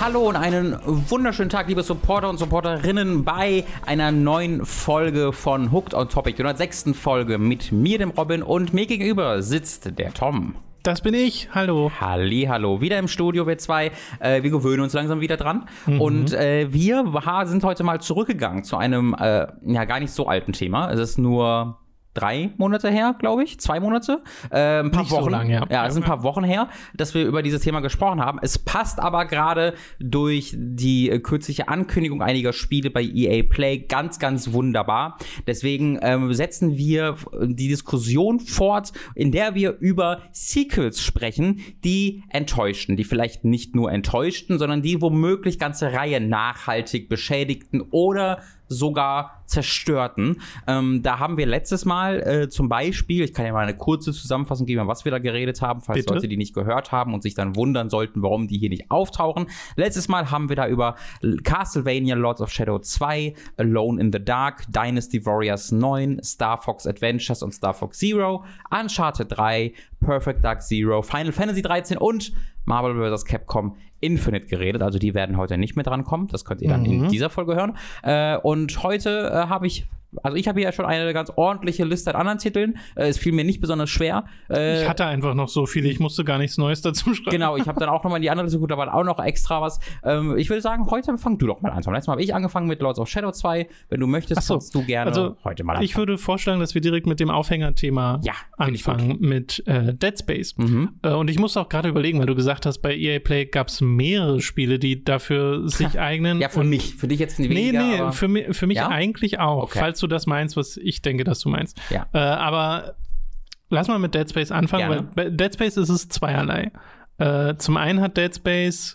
Hallo und einen wunderschönen Tag, liebe Supporter und Supporterinnen, bei einer neuen Folge von Hooked on Topic, der 106. Folge mit mir, dem Robin, und mir gegenüber sitzt der Tom. Das bin ich, hallo. Hallo, wieder im Studio, wir zwei. Wir gewöhnen uns langsam wieder dran. Und wir sind heute mal zurückgegangen zu einem, gar nicht so alten Thema. Es ist nur 3 Monate her, glaube ich. 2 Monate. Ein paar Wochen. So lang, ja. Ja, es sind ein paar Wochen her, dass wir über dieses Thema gesprochen haben. Es passt aber gerade durch die kürzliche Ankündigung einiger Spiele bei EA Play ganz, ganz wunderbar. Deswegen setzen wir die Diskussion fort, in der wir über Sequels sprechen, die enttäuschten, die vielleicht nicht nur enttäuschten, sondern die womöglich ganze Reihe nachhaltig beschädigten oder sogar zerstörten. Da haben wir letztes Mal zum Beispiel, ich kann ja mal eine kurze Zusammenfassung geben, was wir da geredet haben, falls Leute die nicht gehört haben und sich dann wundern sollten, warum die hier nicht auftauchen. Letztes Mal haben wir da über Castlevania Lords of Shadow 2, Alone in the Dark, Dynasty Warriors 9, Star Fox Adventures und Star Fox Zero, Uncharted 3, Perfect Dark Zero, Final Fantasy 13 und Marvel vs. Capcom Infinite geredet. Also die werden heute nicht mehr drankommen. Das könnt ihr dann in dieser Folge hören. Und heute habe ich hier ja schon eine ganz ordentliche Liste an anderen Titeln. Es fiel mir nicht besonders schwer. Ich hatte einfach noch so viele, ich musste gar nichts Neues dazu schreiben. Genau, ich habe dann auch nochmal in die andere Liste geguckt, da war auch noch extra was. Ich würde sagen, heute fang du doch mal an. Letztes Mal habe ich angefangen mit Lords of Shadow 2. Wenn du möchtest, kannst du gerne heute mal anfangen. Ich würde vorschlagen, dass wir direkt mit dem Aufhängerthema anfangen, mit Dead Space. Und ich musste auch gerade überlegen, weil du gesagt hast, bei EA Play gab es mehrere Spiele, die dafür sich eignen. Ja, für mich. Für dich jetzt weniger. Nee, für mich eigentlich auch. Okay. Falls du das meinst, was ich denke, dass du meinst. Ja. Aber lass mal mit Dead Space anfangen, weil bei Dead Space ist es zweierlei. Zum einen hat Dead Space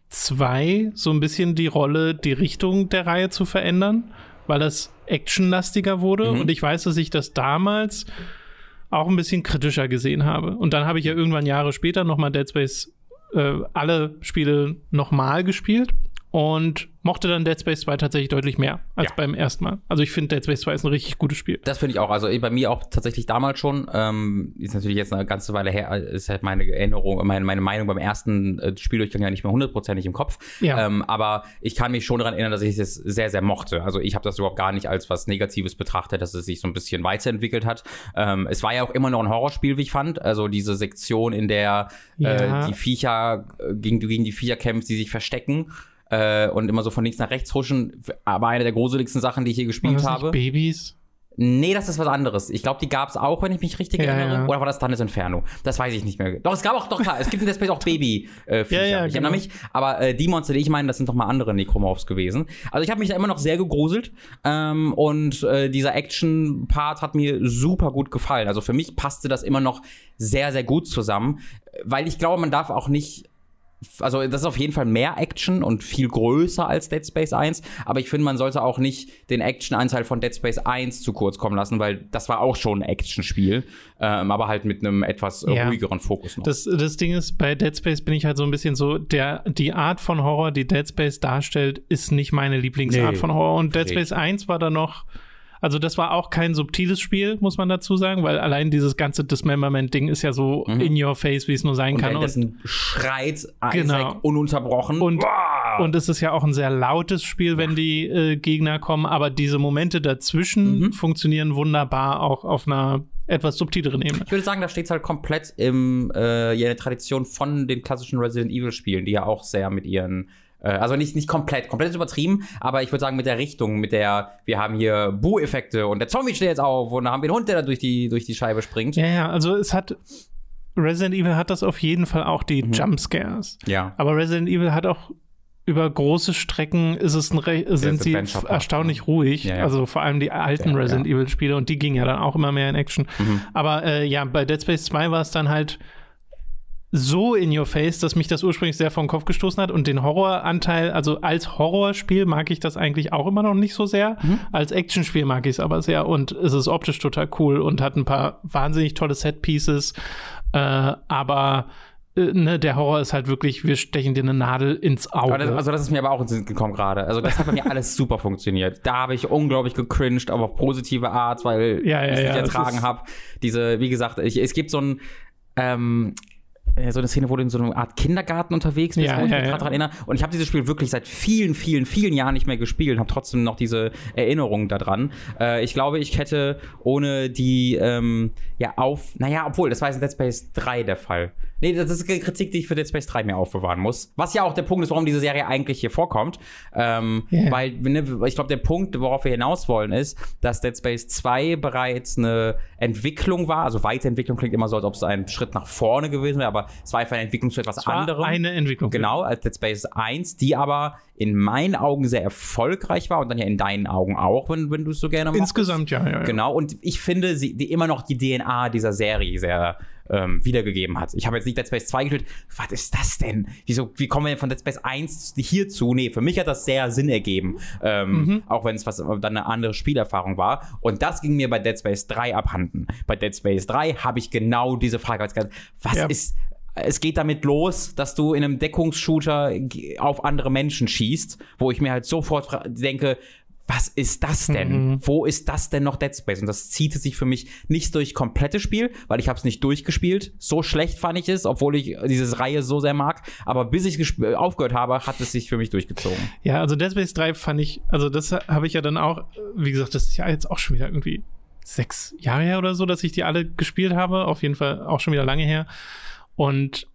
2 so ein bisschen die Rolle, die Richtung der Reihe zu verändern, weil das actionlastiger wurde. Und ich weiß, dass ich das damals auch ein bisschen kritischer gesehen habe. Und dann habe ich ja irgendwann Jahre später nochmal Dead Space alle Spiele nochmal gespielt und mochte dann Dead Space 2 tatsächlich deutlich mehr als beim ersten Mal. Also ich finde, Dead Space 2 ist ein richtig gutes Spiel. Das finde ich auch. Also bei mir auch tatsächlich damals schon. Ist natürlich jetzt eine ganze Weile her, ist halt meine Erinnerung, meine Meinung beim ersten Spieldurchgang ja nicht mehr 100%ig im Kopf. Ja. Aber ich kann mich schon daran erinnern, dass ich es sehr, sehr mochte. Also ich habe das überhaupt gar nicht als was Negatives betrachtet, dass es sich so ein bisschen weiterentwickelt hat. Es war ja auch immer noch ein Horrorspiel, wie ich fand. Also diese Sektion, in der die Viecher gegen die Viecher kämpft, die sich verstecken. Und immer so von links nach rechts huschen, war eine der gruseligsten Sachen, die ich hier gespielt habe. Nicht Babys? Nee, das ist was anderes. Ich glaube, die gab es auch, wenn ich mich richtig erinnere. Ja. Oder war das Tannis Inferno? Das weiß ich nicht mehr. Doch, es gab auch, klar, es gibt in Dead Space auch Baby-Viecher. Ich erinnere mich. Aber die Monster, die ich meine, das sind doch mal andere Necromorphs gewesen. Also ich habe mich da immer noch sehr gegruselt. Und dieser Action-Part hat mir super gut gefallen. Also für mich passte das immer noch sehr, sehr gut zusammen. Weil ich glaube, man darf auch nicht. Also das ist auf jeden Fall mehr Action und viel größer als Dead Space 1, aber ich finde, man sollte auch nicht den Action-Anteil von Dead Space 1 zu kurz kommen lassen, weil das war auch schon ein Action-Spiel, aber halt mit einem etwas ruhigeren Fokus noch. Das Ding ist, bei Dead Space bin ich halt so ein bisschen so, die Art von Horror, die Dead Space darstellt, ist nicht meine Lieblingsart von Horror, und Dead Space 1 war da noch. Also das war auch kein subtiles Spiel, muss man dazu sagen, weil allein dieses ganze Dismemberment-Ding ist ja so in your face, wie es nur sein kann. Und das schreit Isaac ununterbrochen. Und es ist ja auch ein sehr lautes Spiel, wenn die Gegner kommen, aber diese Momente dazwischen funktionieren wunderbar auch auf einer etwas subtileren Ebene. Ich würde sagen, da steht es halt komplett in der Tradition von den klassischen Resident Evil-Spielen, die ja auch sehr mit ihren also nicht komplett ist übertrieben, aber ich würde sagen mit der Richtung, wir haben hier Buh-Effekte und der Zombie steht jetzt auf und da haben wir einen Hund, der da durch die Scheibe springt. Ja, also Resident Evil hat das auf jeden Fall auch, die Jumpscares. Ja. Aber Resident Evil hat auch über große Strecken sind sie erstaunlich ruhig. Ja. Also vor allem die alten Resident Evil-Spiele, und die gingen ja dann auch immer mehr in Action. Aber bei Dead Space 2 war es dann halt so in your face, dass mich das ursprünglich sehr vom Kopf gestoßen hat, und den Horroranteil, also als Horrorspiel mag ich das eigentlich auch immer noch nicht so sehr. Als Actionspiel mag ich es aber sehr, und es ist optisch total cool und hat ein paar wahnsinnig tolle Set-Pieces, aber der Horror ist halt wirklich, wir stechen dir eine Nadel ins Auge. Das ist mir aber auch ins Sinn gekommen gerade. Also das hat bei mir alles super funktioniert. Da habe ich unglaublich gecringed, aber auf positive Art, weil ich es nicht ertragen habe. Wie gesagt, es gibt so ein so eine Szene, wo du in so einer Art Kindergarten unterwegs bist, wo ich mich gerade daran erinnere. Und ich habe dieses Spiel wirklich seit vielen, vielen, vielen Jahren nicht mehr gespielt und habe trotzdem noch diese Erinnerungen daran. Ich glaube, ich hätte ohne die, obwohl, das war jetzt in Dead Space 3 der Fall. Nee, das ist eine Kritik, die ich für Dead Space 3 mehr aufbewahren muss. Was ja auch der Punkt ist, warum diese Serie eigentlich hier vorkommt. Weil, ich glaube, der Punkt, worauf wir hinaus wollen, ist, dass Dead Space 2 bereits eine Entwicklung war. Also Weiterentwicklung klingt immer so, als ob es ein Schritt nach vorne gewesen wäre, aber es war einfach eine Entwicklung zu etwas anderem. Eine Entwicklung. Genau, als Dead Space 1, die aber in meinen Augen sehr erfolgreich war und dann ja in deinen Augen auch, wenn du es so gerne machst. Insgesamt, ja. Genau, und ich finde, die immer noch die DNA dieser Serie sehr wiedergegeben hat. Ich habe jetzt nicht Dead Space 2 gespielt. Was ist das denn? Wie kommen wir denn von Dead Space 1 hierzu? Nee, für mich hat das sehr Sinn ergeben. Auch wenn es dann eine andere Spielerfahrung war. Und das ging mir bei Dead Space 3 abhanden. Bei Dead Space 3 habe ich genau diese Frage. Es geht damit los, dass du in einem Deckungsshooter auf andere Menschen schießt, wo ich mir halt sofort denke, was ist das denn? Wo ist das denn noch Dead Space? Und das zieht sich für mich nicht durch komplette Spiel, weil ich habe es nicht durchgespielt. So schlecht fand ich es, obwohl ich diese Reihe so sehr mag. Aber bis ich aufgehört habe, hat es sich für mich durchgezogen. Ja, also Dead Space 3 fand ich, also das habe ich ja dann auch, wie gesagt, das ist ja jetzt auch schon wieder irgendwie 6 Jahre her oder so, dass ich die alle gespielt habe. Auf jeden Fall auch schon wieder lange her. Und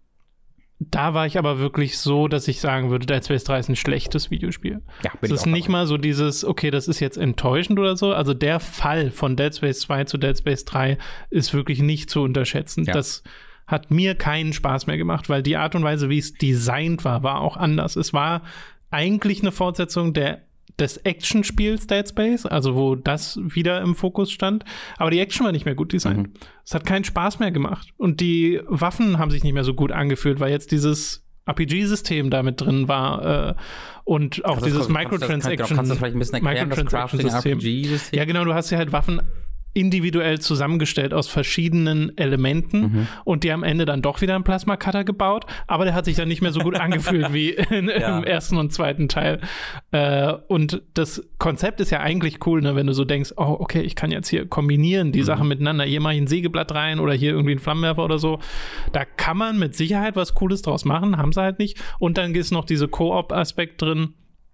da war ich aber wirklich so, dass ich sagen würde, Dead Space 3 ist ein schlechtes Videospiel. Ja, es ist nicht mal so dieses, okay, das ist jetzt enttäuschend oder so. Also der Fall von Dead Space 2 zu Dead Space 3 ist wirklich nicht zu unterschätzen. Ja. Das hat mir keinen Spaß mehr gemacht, weil die Art und Weise, wie es designt war auch anders. Es war eigentlich eine Fortsetzung des Action-Spiels Dead Space, also wo das wieder im Fokus stand. Aber die Action war nicht mehr gut designt. Es hat keinen Spaß mehr gemacht. Und die Waffen haben sich nicht mehr so gut angefühlt, weil jetzt dieses RPG-System da mit drin war und auch dieses Microtransaction-System. Kannst du vielleicht ein bisschen erklären, das Crafting-RPG-System? Ja, genau, du hast ja halt Waffen individuell zusammengestellt aus verschiedenen Elementen und die am Ende dann doch wieder einen Plasma-Cutter gebaut, aber der hat sich dann nicht mehr so gut angefühlt wie im ersten und zweiten Teil. Und das Konzept ist ja eigentlich cool, ne, wenn du so denkst, oh, okay, ich kann jetzt hier kombinieren die Sachen miteinander, hier mache ich ein Sägeblatt rein oder hier irgendwie einen Flammenwerfer oder so. Da kann man mit Sicherheit was Cooles draus machen, haben sie halt nicht. Und dann ist noch diese Koop-Aspekt drin,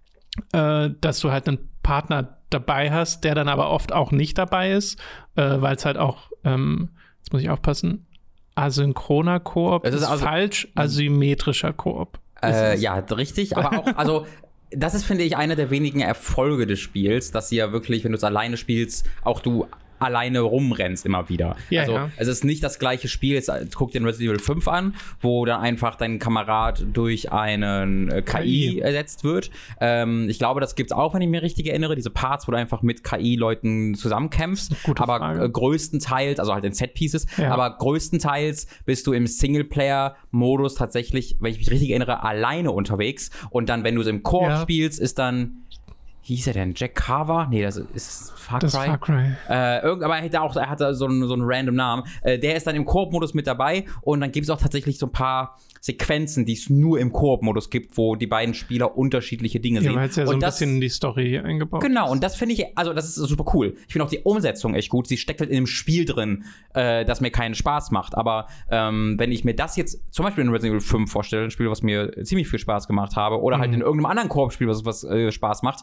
dass du halt einen Partner dabei hast, der dann aber oft auch nicht dabei ist, weil es halt auch, jetzt muss ich aufpassen, asynchroner Koop ist falsch, asymmetrischer Koop. Ja, richtig, aber auch, also das ist, finde ich, einer der wenigen Erfolge des Spiels, dass sie ja wirklich, wenn du es alleine spielst, auch du alleine rumrennst immer wieder. Ja, also es ist nicht das gleiche Spiel. Jetzt guck dir Resident Evil 5 an, wo dann einfach dein Kamerad durch einen KI ersetzt wird. Ich glaube, das gibt's auch, wenn ich mich richtig erinnere, diese Parts, wo du einfach mit KI-Leuten zusammenkämpfst. Aber größtenteils, also halt in Set-Pieces, aber größtenteils bist du im Singleplayer-Modus tatsächlich, wenn ich mich richtig erinnere, alleine unterwegs. Und dann, wenn du es im Koop spielst, ist dann hieß er denn? Jack Carver? Nee, das ist Far Cry. Das ist Far Cry. Aber er hatte so einen random Namen. Der ist dann im Koop-Modus mit dabei und dann gibt es auch tatsächlich so ein paar Sequenzen, die es nur im Koop-Modus gibt, wo die beiden Spieler unterschiedliche Dinge sehen. Ja, weil es ja so ein bisschen in die Story eingebaut ist. Genau, und das finde ich, also das ist super cool. Ich finde auch die Umsetzung echt gut. Sie steckt halt in dem Spiel drin, das mir keinen Spaß macht. Aber wenn ich mir das jetzt zum Beispiel in Resident Evil 5 vorstelle, ein Spiel, was mir ziemlich viel Spaß gemacht habe, oder halt in irgendeinem anderen Koop-Spiel, was Spaß macht,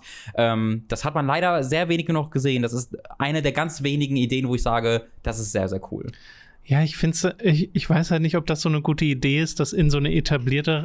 das hat man leider sehr wenig noch gesehen. Das ist eine der ganz wenigen Ideen, wo ich sage, das ist sehr, sehr cool. Ja, ich weiß halt nicht, ob das so eine gute Idee ist, das in so eine etablierte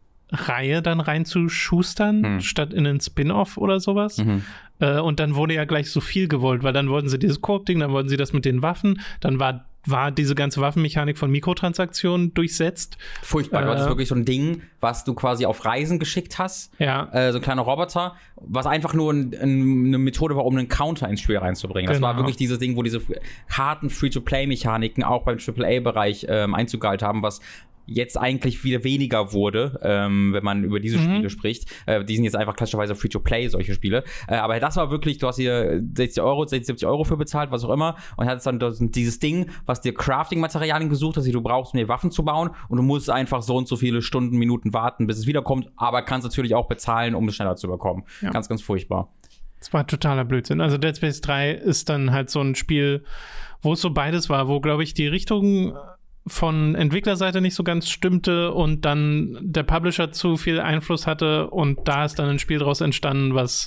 Reihe dann reinzuschustern, statt in einen Spin-off oder sowas. Und dann wurde ja gleich so viel gewollt, weil dann wollten sie dieses Koop-Ding, dann wollten sie das mit den Waffen, dann war diese ganze Waffenmechanik von Mikrotransaktionen durchsetzt. Furchtbar, du hattest wirklich so ein Ding, was du quasi auf Reisen geschickt hast. Ja. So ein kleiner Roboter, was einfach nur eine Methode war, um einen Counter ins Spiel reinzubringen. Das war wirklich dieses Ding, wo diese harten Free-to-Play-Mechaniken auch beim AAA-Bereich Einzug gehalten haben, was jetzt eigentlich wieder weniger wurde, wenn man über diese Spiele spricht. Die sind jetzt einfach klassischerweise Free-to-Play, solche Spiele. Aber das war wirklich, du hast hier 60 Euro für bezahlt, was auch immer, und hattest dann dieses Ding, was dir Crafting-Materialien gesucht hast, die du brauchst, um dir Waffen zu bauen, und du musst einfach so und so viele Stunden, Minuten warten, bis es wiederkommt, aber kannst natürlich auch bezahlen, um es schneller zu bekommen. Ja. Ganz, ganz furchtbar. Das war totaler Blödsinn. Also Dead Space 3 ist dann halt so ein Spiel, wo es so beides war, wo, glaube ich, die Richtung von Entwicklerseite nicht so ganz stimmte und dann der Publisher zu viel Einfluss hatte und da ist dann ein Spiel draus entstanden, was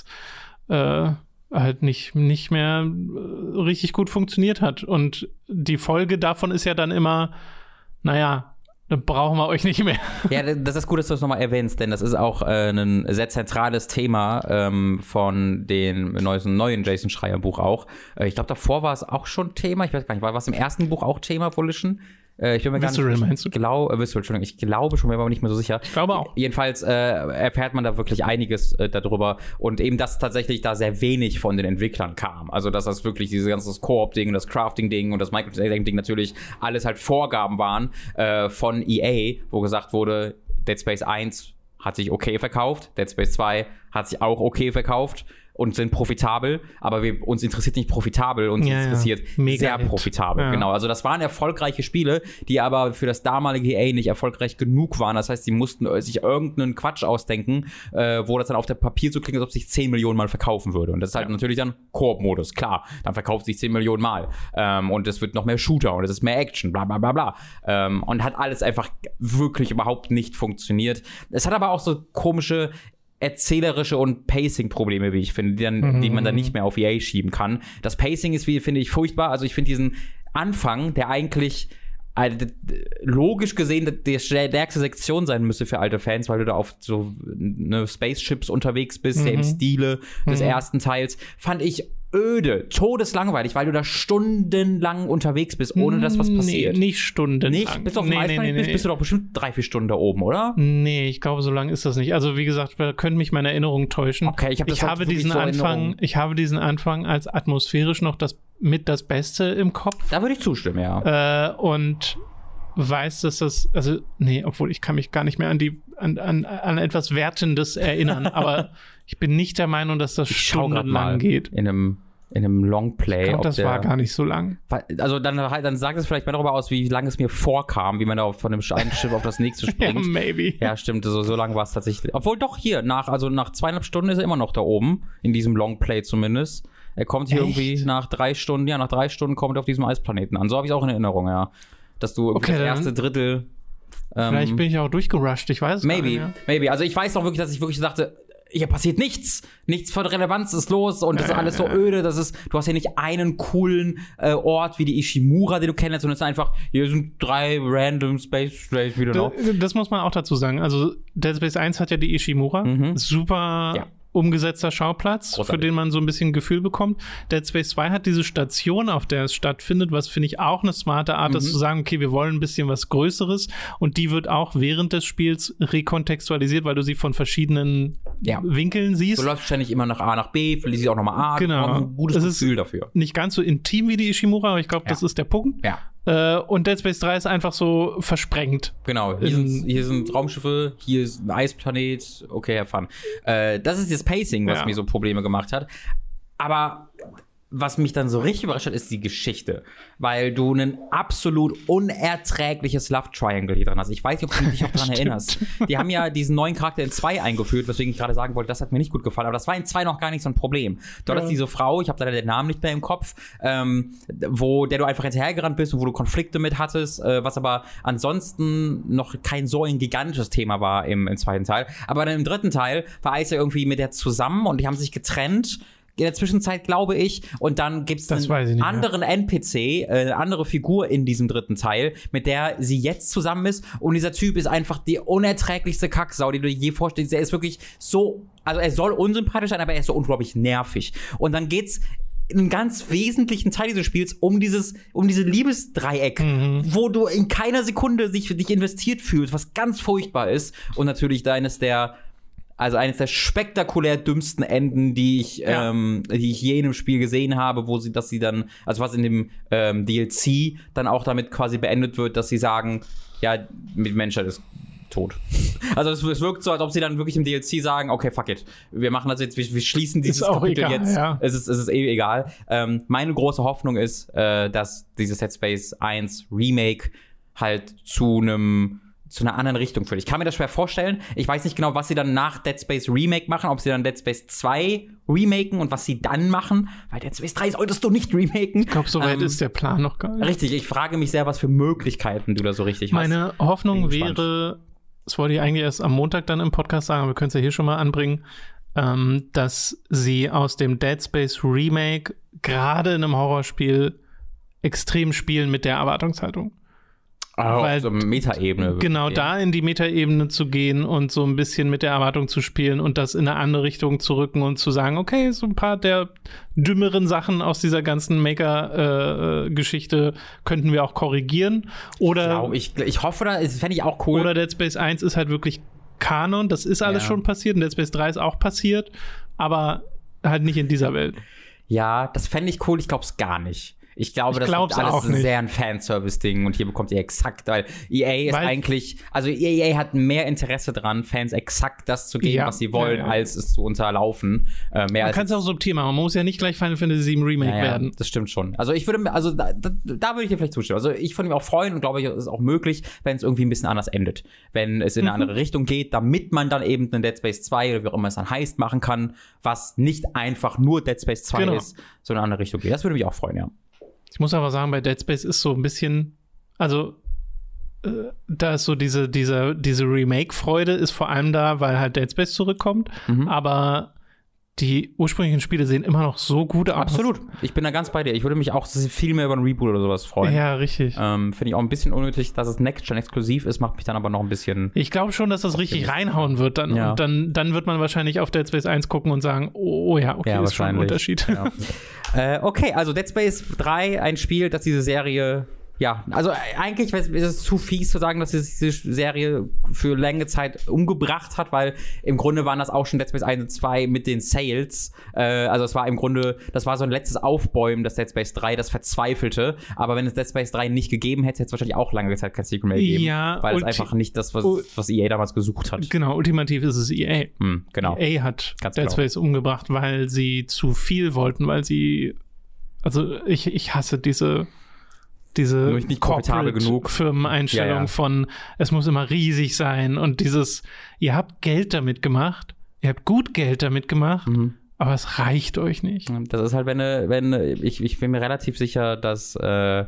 halt nicht mehr richtig gut funktioniert hat. Und die Folge davon ist ja dann immer, naja, dann brauchen wir euch nicht mehr. Ja, das ist gut, dass du das nochmal erwähnst, denn das ist auch ein sehr zentrales Thema von dem neuen Jason Schreier Buch auch. Ich glaube, davor war es auch schon Thema. Ich weiß gar nicht, war es im ersten Buch auch Thema, Volition? Ich bin mir Visceral, gar nicht, meinst du? Ich glaube schon, bin mir aber nicht mehr so sicher. Ich glaube auch. Jedenfalls erfährt man da wirklich einiges darüber und eben, dass tatsächlich da sehr wenig von den Entwicklern kam. Also, dass das wirklich dieses ganze Koop-Ding, das Crafting-Ding und das Microtransaction-Ding natürlich alles halt Vorgaben waren von EA, wo gesagt wurde, Dead Space 1 hat sich okay verkauft, Dead Space 2 hat sich auch okay verkauft und sind profitabel, aber uns interessiert nicht profitabel, uns interessiert sehr profitabel. Ja. Genau, also das waren erfolgreiche Spiele, die aber für das damalige EA nicht erfolgreich genug waren. Das heißt, sie mussten sich irgendeinen Quatsch ausdenken, wo das dann auf der Papier so klingt, als ob sich 10 Millionen Mal verkaufen würde. Und das ist halt natürlich dann Koop-Modus, klar. Dann verkauft sich 10 Millionen Mal. Und es wird noch mehr Shooter und es ist mehr Action, bla bla bla bla. Und hat alles einfach wirklich überhaupt nicht funktioniert. Es hat aber auch so komische erzählerische und Pacing-Probleme, wie ich finde, die man dann nicht mehr auf EA schieben kann. Das Pacing ist, finde ich, furchtbar. Also ich finde diesen Anfang, der eigentlich logisch gesehen die stärkste Sektion sein müsste für alte Fans, weil du da auf so Spaceships unterwegs bist, der im Stile des ersten Teils, fand ich öde, todeslangweilig, weil du da stundenlang unterwegs bist, ohne dass was passiert. Nee, nicht stundenlang. Nicht? Bist du auf dem Eisplanet bist du doch bestimmt 3-4 Stunden da oben, oder? Nee, ich glaube, so lang ist das nicht. Also wie gesagt, können mich meine Erinnerungen täuschen. Okay, ich habe diesen Anfang als atmosphärisch noch das Beste im Kopf. Da würde ich zustimmen, ja. Und weiß, dass das, also, nee, obwohl ich kann mich gar nicht mehr an etwas Wertendes erinnern, aber ich bin nicht der Meinung, dass das stundenlang geht. In einem Longplay. Ich glaube, das war gar nicht so lang. Also dann sagt es vielleicht mal darüber aus, wie lange es mir vorkam, wie man da von dem einen Schiff auf das nächste springt. Ja, maybe. Ja, stimmt, so lange war es tatsächlich. Obwohl doch hier, nach 2,5 Stunden ist er immer noch da oben, in diesem Longplay zumindest. Er kommt hier irgendwie nach 3 Stunden, nach 3 Stunden kommt er auf diesem Eisplaneten an. So habe ich es auch in Erinnerung, ja. Dass du das erste Drittel. Vielleicht bin ich auch durchgerusht, ich weiß es nicht. Maybe. Also ich weiß noch wirklich, dass ich wirklich dachte, hier passiert nichts. Nichts von Relevanz ist los und das ist alles so öde. Du hast hier nicht einen coolen Ort wie die Ishimura, den du kennst, sondern es ist einfach, hier sind 3 random Space wieder noch. Das muss man auch dazu sagen. Also Dead Space 1 hat ja die Ishimura. Super umgesetzter Schauplatz, großartig, für den man so ein bisschen Gefühl bekommt. Dead Space 2 hat diese Station, auf der es stattfindet, was finde ich auch eine smarte Art ist, zu sagen, okay, wir wollen ein bisschen was Größeres und die wird auch während des Spiels rekontextualisiert, weil du sie von verschiedenen Winkeln siehst. Du läufst ständig immer nach A nach B, verlierst sie auch nochmal A. Genau. Ein gutes Gefühl dafür. Nicht ganz so intim wie die Ishimura, aber ich glaube, das ist der Punkt. Ja. Und Dead Space 3 ist einfach so versprengt. Genau, hier sind Raumschiffe, hier ist ein Eisplanet, okay, Herr Fun. Das ist das Pacing, was mir so Probleme gemacht hat. Aber was mich dann so richtig überrascht hat, ist die Geschichte. Weil du ein absolut unerträgliches Love Triangle hier dran hast. Ich weiß nicht, ob du dich auch daran erinnerst. Die haben ja diesen neuen Charakter in 2 eingeführt, weswegen ich gerade sagen wollte, das hat mir nicht gut gefallen. Aber das war in 2 noch gar nicht so ein Problem. Dort ist diese Frau, ich habe leider den Namen nicht mehr im Kopf, der du einfach hinterhergerannt bist und wo du Konflikte mit hattest, was aber ansonsten noch kein so ein gigantisches Thema war im zweiten Teil. Aber dann im dritten Teil war Issa irgendwie mit der zusammen und die haben sich getrennt. In der Zwischenzeit, glaube ich. Und dann gibt es einen anderen NPC, eine andere Figur in diesem dritten Teil, mit der sie jetzt zusammen ist. Und dieser Typ ist einfach die unerträglichste Kacksau, die du dir je vorstellst. Er ist wirklich so, also er soll unsympathisch sein, aber er ist so unglaublich nervig. Und dann geht's in einem ganz wesentlichen Teil dieses Spiels um dieses Liebesdreieck, wo du in keiner Sekunde dich investiert fühlst, was ganz furchtbar ist. Und natürlich eines der spektakulär dümmsten Enden, die ich je in einem Spiel gesehen habe, dass sie dann, also was in dem DLC dann auch damit quasi beendet wird, dass sie sagen, ja, die Menschheit ist tot. Also es wirkt so, als ob sie dann wirklich im DLC sagen, okay, fuck it, wir machen das jetzt, wir schließen dieses Kapitel jetzt. Ja. Es ist eh egal. Meine große Hoffnung ist, dass dieses Dead Space 1 Remake halt zu einem zu einer anderen Richtung führt. Ich kann mir das schwer vorstellen. Ich weiß nicht genau, was sie dann nach Dead Space Remake machen, ob sie dann Dead Space 2 remaken und was sie dann machen, weil Dead Space 3 solltest du nicht remaken. Ich glaube, so weit ist der Plan noch gar nicht. Richtig, ich frage mich sehr, was für Möglichkeiten du da so richtig hast. Meine Hoffnung wäre, das wollte ich eigentlich erst am Montag dann im Podcast sagen, aber wir können es ja hier schon mal anbringen, dass sie aus dem Dead Space Remake gerade in einem Horrorspiel extrem spielen mit der Erwartungshaltung. Auf so Metaebene. Genau, da in die Metaebene zu gehen und so ein bisschen mit der Erwartung zu spielen und das in eine andere Richtung zu rücken und zu sagen, okay, so ein paar der dümmeren Sachen aus dieser ganzen Maker-Geschichte könnten wir auch korrigieren. Oder ich hoffe, das fände ich auch cool. Oder Dead Space 1 ist halt wirklich Kanon, das ist alles schon passiert und Dead Space 3 ist auch passiert, aber halt nicht in dieser Welt. Ja, das fände ich cool, ich glaube es gar nicht. Ich glaube, das ist alles sehr ein Fanservice-Ding und hier bekommt ihr exakt, weil EA ist eigentlich, also EA hat mehr Interesse dran, Fans exakt das zu geben, was sie wollen, als es zu unterlaufen. Man kann es auch subtil machen, man muss ja nicht gleich Final Fantasy VII Remake werden. Das stimmt schon. Also da würde ich dir vielleicht zustimmen. Also ich würde mich auch freuen und glaube, es ist auch möglich, wenn es irgendwie ein bisschen anders endet. Wenn es in eine andere Richtung geht, damit man dann eben einen Dead Space 2 oder wie auch immer es dann heißt, machen kann, was nicht einfach nur Dead Space 2 ist, sondern in eine andere Richtung geht. Das würde mich auch freuen, ja. Ich muss aber sagen, bei Dead Space ist so ein bisschen, also da ist so diese Remake-Freude ist vor allem da, weil halt Dead Space zurückkommt, aber die ursprünglichen Spiele sehen immer noch so gut aus. Absolut. Ich bin da ganz bei dir. Ich würde mich auch viel mehr über ein Reboot oder sowas freuen. Ja, richtig. Finde ich auch ein bisschen unnötig, dass es Next-Gen-exklusiv ist, macht mich dann aber noch ein bisschen... Ich glaube schon, dass das richtig reinhauen wird dann. Ja. Und dann wird man wahrscheinlich auf Dead Space 1 gucken und sagen, oh ja, okay, ist schon ein Unterschied. Ja. Okay, also Dead Space 3, ein Spiel, das diese Serie... Ja, also eigentlich ist es zu fies zu sagen, dass diese Serie für lange Zeit umgebracht hat, weil im Grunde waren das auch schon Dead Space 1 und 2 mit den Sales. Also es war im Grunde, das war so ein letztes Aufbäumen, das Dead Space 3, das verzweifelte. Aber wenn es Dead Space 3 nicht gegeben hätte, hätte es wahrscheinlich auch lange Zeit kein Sequel mehr gegeben. Ja, weil es einfach nicht das, was EA damals gesucht hat. Genau, ultimativ ist es EA. Genau. EA hat Dead Space umgebracht, weil sie zu viel wollten, weil sie, also ich hasse diese nicht profitabel genug Firmeneinstellung von, es muss immer riesig sein und ihr habt Geld damit gemacht, ihr habt gut Geld damit gemacht, aber es reicht euch nicht. Das ist halt, ich bin mir relativ sicher, dass EA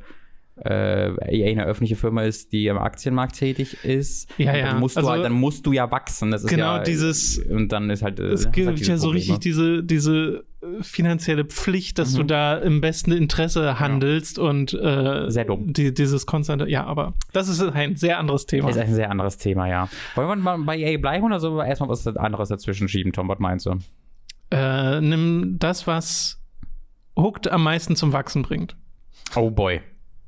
eine öffentliche Firma ist, die am Aktienmarkt tätig ist. Ja. Dann musst du ja wachsen. Das ist genau und dann ist halt es gibt ja so richtig diese finanzielle Pflicht, dass du da im besten Interesse handelst und sehr dumm. Dieses konstante, aber das ist ein sehr anderes Thema. Das ist ein sehr anderes Thema, ja. Wollen wir mal bei EA bleiben oder so erstmal was anderes dazwischen schieben, Tom? Was meinst du? Nimm das, was Hooked am meisten zum Wachsen bringt. Oh boy.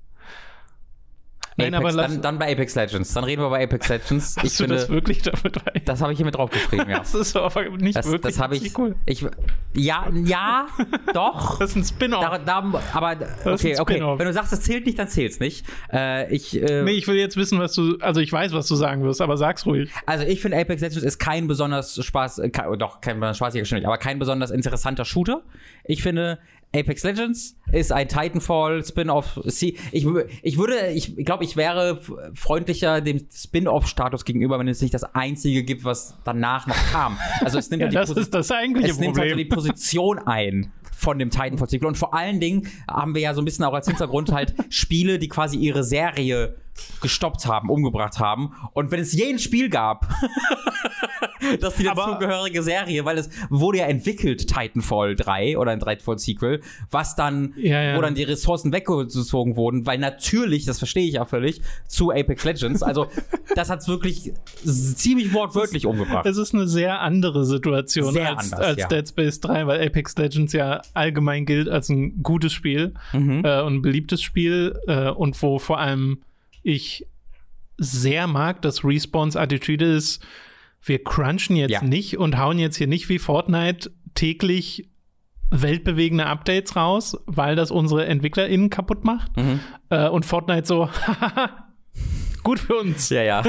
Nein, Apex, aber dann bei Apex Legends. Dann reden wir bei Apex Legends. Hast du das wirklich damit rein? Das habe ich hier mit draufgeschrieben, ja. Das ist aber nicht wirklich das habe ich, cool. Ja, doch. Das ist ein Spin-off. Aber okay. Wenn du sagst, das zählt nicht, dann zählt's nicht. Ich will jetzt wissen, ich weiß, was du sagen wirst, aber sag's ruhig. Also ich finde, Apex Legends ist kein besonders kein besonders spaßiger Shooter, aber kein besonders interessanter Shooter. Ich finde, Apex Legends ist ein Titanfall Spin-off. Ich glaube, ich wäre freundlicher dem Spin-off-Status gegenüber, wenn es nicht das einzige gibt, was danach noch kam. Also es nimmt das ist das eigentliche Problem. Es nimmt halt die Position ein von dem Titanfall-Sequel. Und vor allen Dingen haben wir ja so ein bisschen auch als Hintergrund halt Spiele, die quasi ihre Serie gestoppt haben, umgebracht haben. Und wenn es je ein Spiel gab, das die dazugehörige Serie, weil es wurde ja entwickelt, Titanfall 3 oder ein Titanfall-Sequel, was dann, wo dann die Ressourcen weggezogen wurden, weil natürlich, das verstehe ich ja völlig, zu Apex Legends, also das hat's wirklich ziemlich wortwörtlich umgebracht. Es ist eine sehr andere Situation als Dead Space 3, weil Apex Legends ja allgemein gilt als ein gutes Spiel und ein beliebtes Spiel und wo vor allem ich sehr mag, dass Respawns Attitüde ist, wir crunchen jetzt nicht und hauen jetzt hier nicht wie Fortnite täglich weltbewegende Updates raus, weil das unsere EntwicklerInnen kaputt macht. Und Fortnite so, gut für uns. Ja.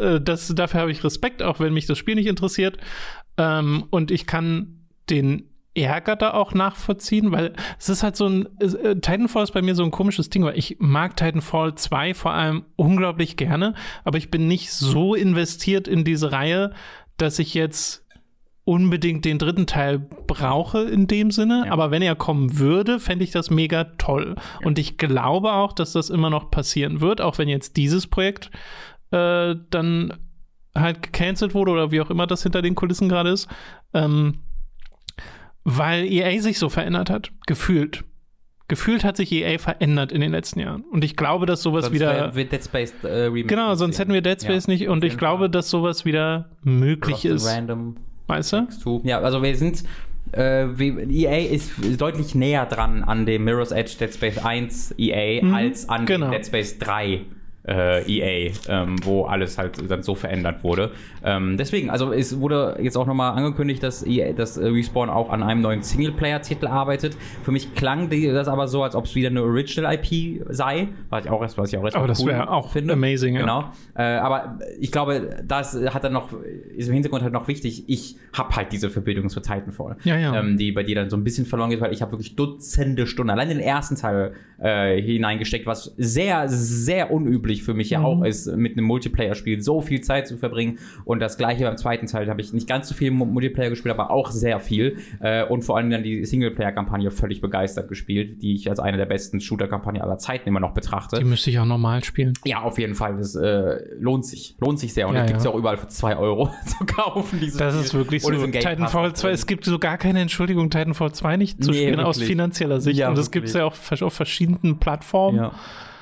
Dafür habe ich Respekt, auch wenn mich das Spiel nicht interessiert. Und ich kann den Ärger da auch nachvollziehen, weil es ist halt so Titanfall ist bei mir so ein komisches Ding, weil ich mag Titanfall 2 vor allem unglaublich gerne, aber ich bin nicht so investiert in diese Reihe, dass ich jetzt unbedingt den dritten Teil brauche in dem Sinne, aber wenn er kommen würde, fände ich das mega toll. Ja. Und ich glaube auch, dass das immer noch passieren wird, auch wenn jetzt dieses Projekt dann halt gecancelt wurde oder wie auch immer das hinter den Kulissen gerade ist, weil EA sich so verändert hat, gefühlt. Gefühlt hat sich EA verändert in den letzten Jahren. Und ich glaube, dass sowas sonst wieder... wird Dead Space Remake. Genau, sonst hätten wir Dead Space nicht. Und ich glaube, dass sowas wieder möglich ist. Random. Weißt du? Ja, also wir sind... EA ist deutlich näher dran an dem Mirror's Edge Dead Space 1 EA als an dem Dead Space 3 EA, wo alles halt dann so verändert wurde. Deswegen, also es wurde jetzt auch nochmal angekündigt, dass Respawn auch an einem neuen Singleplayer-Titel arbeitet. Für mich klang das aber so, als ob es wieder eine Original-IP sei, was ich auch erst aber das wäre auch finde. Amazing, genau. Aber ich glaube, das hat dann noch, ist im Hintergrund halt noch wichtig, ich habe halt diese Verbindung zu Titanfall, die bei dir dann so ein bisschen verloren geht, weil ich habe wirklich Dutzende Stunden allein in den ersten Teil hineingesteckt, was sehr, sehr unüblich für mich ja auch ist, mit einem Multiplayer-Spiel so viel Zeit zu verbringen. Und das gleiche beim zweiten Teil habe ich nicht ganz so viel Multiplayer gespielt, aber auch sehr viel. Und vor allem dann die Singleplayer-Kampagne völlig begeistert gespielt, die ich als eine der besten Shooter-Kampagnen aller Zeiten immer noch betrachte. Die müsste ich auch normal spielen. Ja, auf jeden Fall. Das lohnt sich sehr. Und das gibt es ja auch überall für 2 € zu kaufen. Das ist wirklich so. Titanfall 2, es gibt so gar keine Entschuldigung, Titanfall 2 nicht zu spielen, wirklich. Aus finanzieller Sicht. Ja, und das gibt es ja auch auf verschiedenen Plattformen. Ja.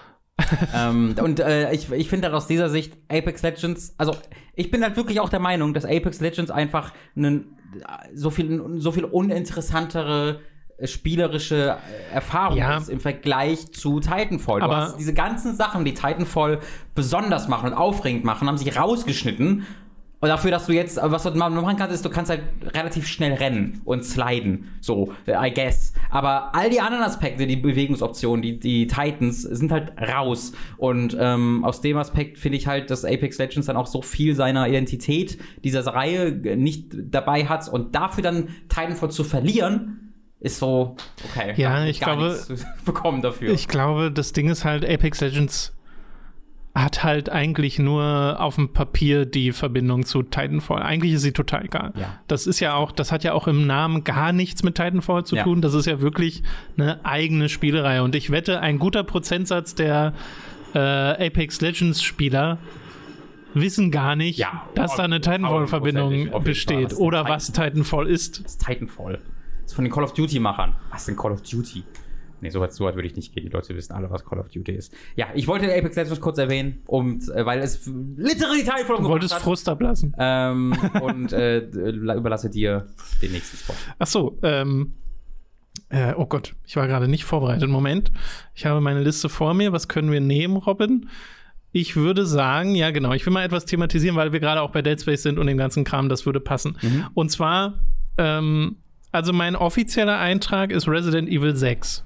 Ich finde halt aus dieser Sicht Apex Legends, also ich bin halt wirklich auch der Meinung, dass Apex Legends einfach so viel uninteressantere spielerische Erfahrung ist im Vergleich zu Titanfall. Aber diese ganzen Sachen, die Titanfall besonders machen und aufregend machen, haben sich rausgeschnitten. Und dafür, dass du jetzt, was du machen kannst, ist, du kannst halt relativ schnell rennen und sliden. So, I guess. Aber all die anderen Aspekte, die Bewegungsoptionen, die Titans, sind halt raus. Und aus dem Aspekt finde ich halt, dass Apex Legends dann auch so viel seiner Identität dieser Reihe nicht dabei hat. Und dafür dann Titanfall zu verlieren, ist so, okay. Ja, ich glaube, nichts bekommen dafür. Ich glaube, das Ding ist halt, Apex Legends hat halt eigentlich nur auf dem Papier die Verbindung zu Titanfall. Eigentlich ist sie total egal. Ja. Das hat ja auch im Namen gar nichts mit Titanfall zu tun. Das ist ja wirklich eine eigene Spielerei. Und ich wette, ein guter Prozentsatz der Apex Legends Spieler wissen gar nicht, dass da eine Titanfall-Verbindung besteht. Oder was Titanfall ist. Das ist Titanfall. Das ist von den Call of Duty-Machern. Was ist denn Call of Duty? Nee, so weit würde ich nicht gehen. Die Leute wissen alle, was Call of Duty ist. Ja, ich wollte Apex Legends kurz erwähnen, weil es literally Titanfall Du wolltest Frust ablassen. Und überlasse dir den nächsten Spot. Ach so, oh Gott, ich war gerade nicht vorbereitet. Moment, ich habe meine Liste vor mir. Was können wir nehmen, Robin? Ich würde sagen, ja genau, ich will mal etwas thematisieren, weil wir gerade auch bei Dead Space sind und dem ganzen Kram, das würde passen. Und zwar, also mein offizieller Eintrag ist Resident Evil 6.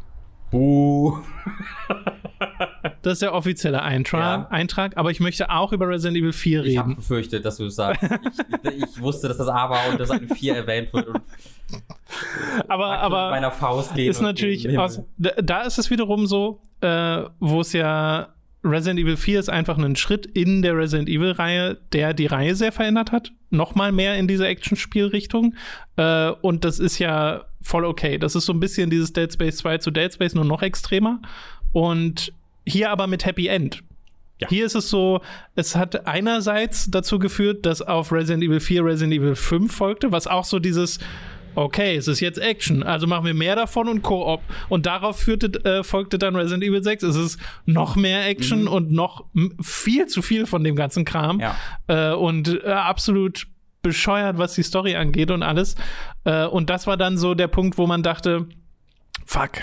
Das ist der offizielle Eintrag, aber ich möchte auch über Resident Evil 4 reden. Ich habe befürchtet, dass du es sagst. Ich wusste, dass das A war und dass eine 4 erwähnt wird. Und aber mit meiner Faust gehen ist natürlich, da ist es wiederum so, wo es ja Resident Evil 4 ist einfach ein Schritt in der Resident Evil-Reihe, der die Reihe sehr verändert hat. Nochmal mehr in diese Action-Spielrichtung. Und das ist ja voll okay. Das ist so ein bisschen dieses Dead Space 2 zu Dead Space, nur noch extremer. Und hier aber mit Happy End. Ja. Hier ist es so, es hat einerseits dazu geführt, dass auf Resident Evil 4 Resident Evil 5 folgte, was auch so dieses okay, es ist jetzt Action, also machen wir mehr davon und Koop. Und darauf folgte dann Resident Evil 6. Es ist noch mehr Action und noch viel zu viel von dem ganzen Kram. Ja. Und absolut bescheuert, was die Story angeht und alles. Und das war dann so der Punkt, wo man dachte, fuck.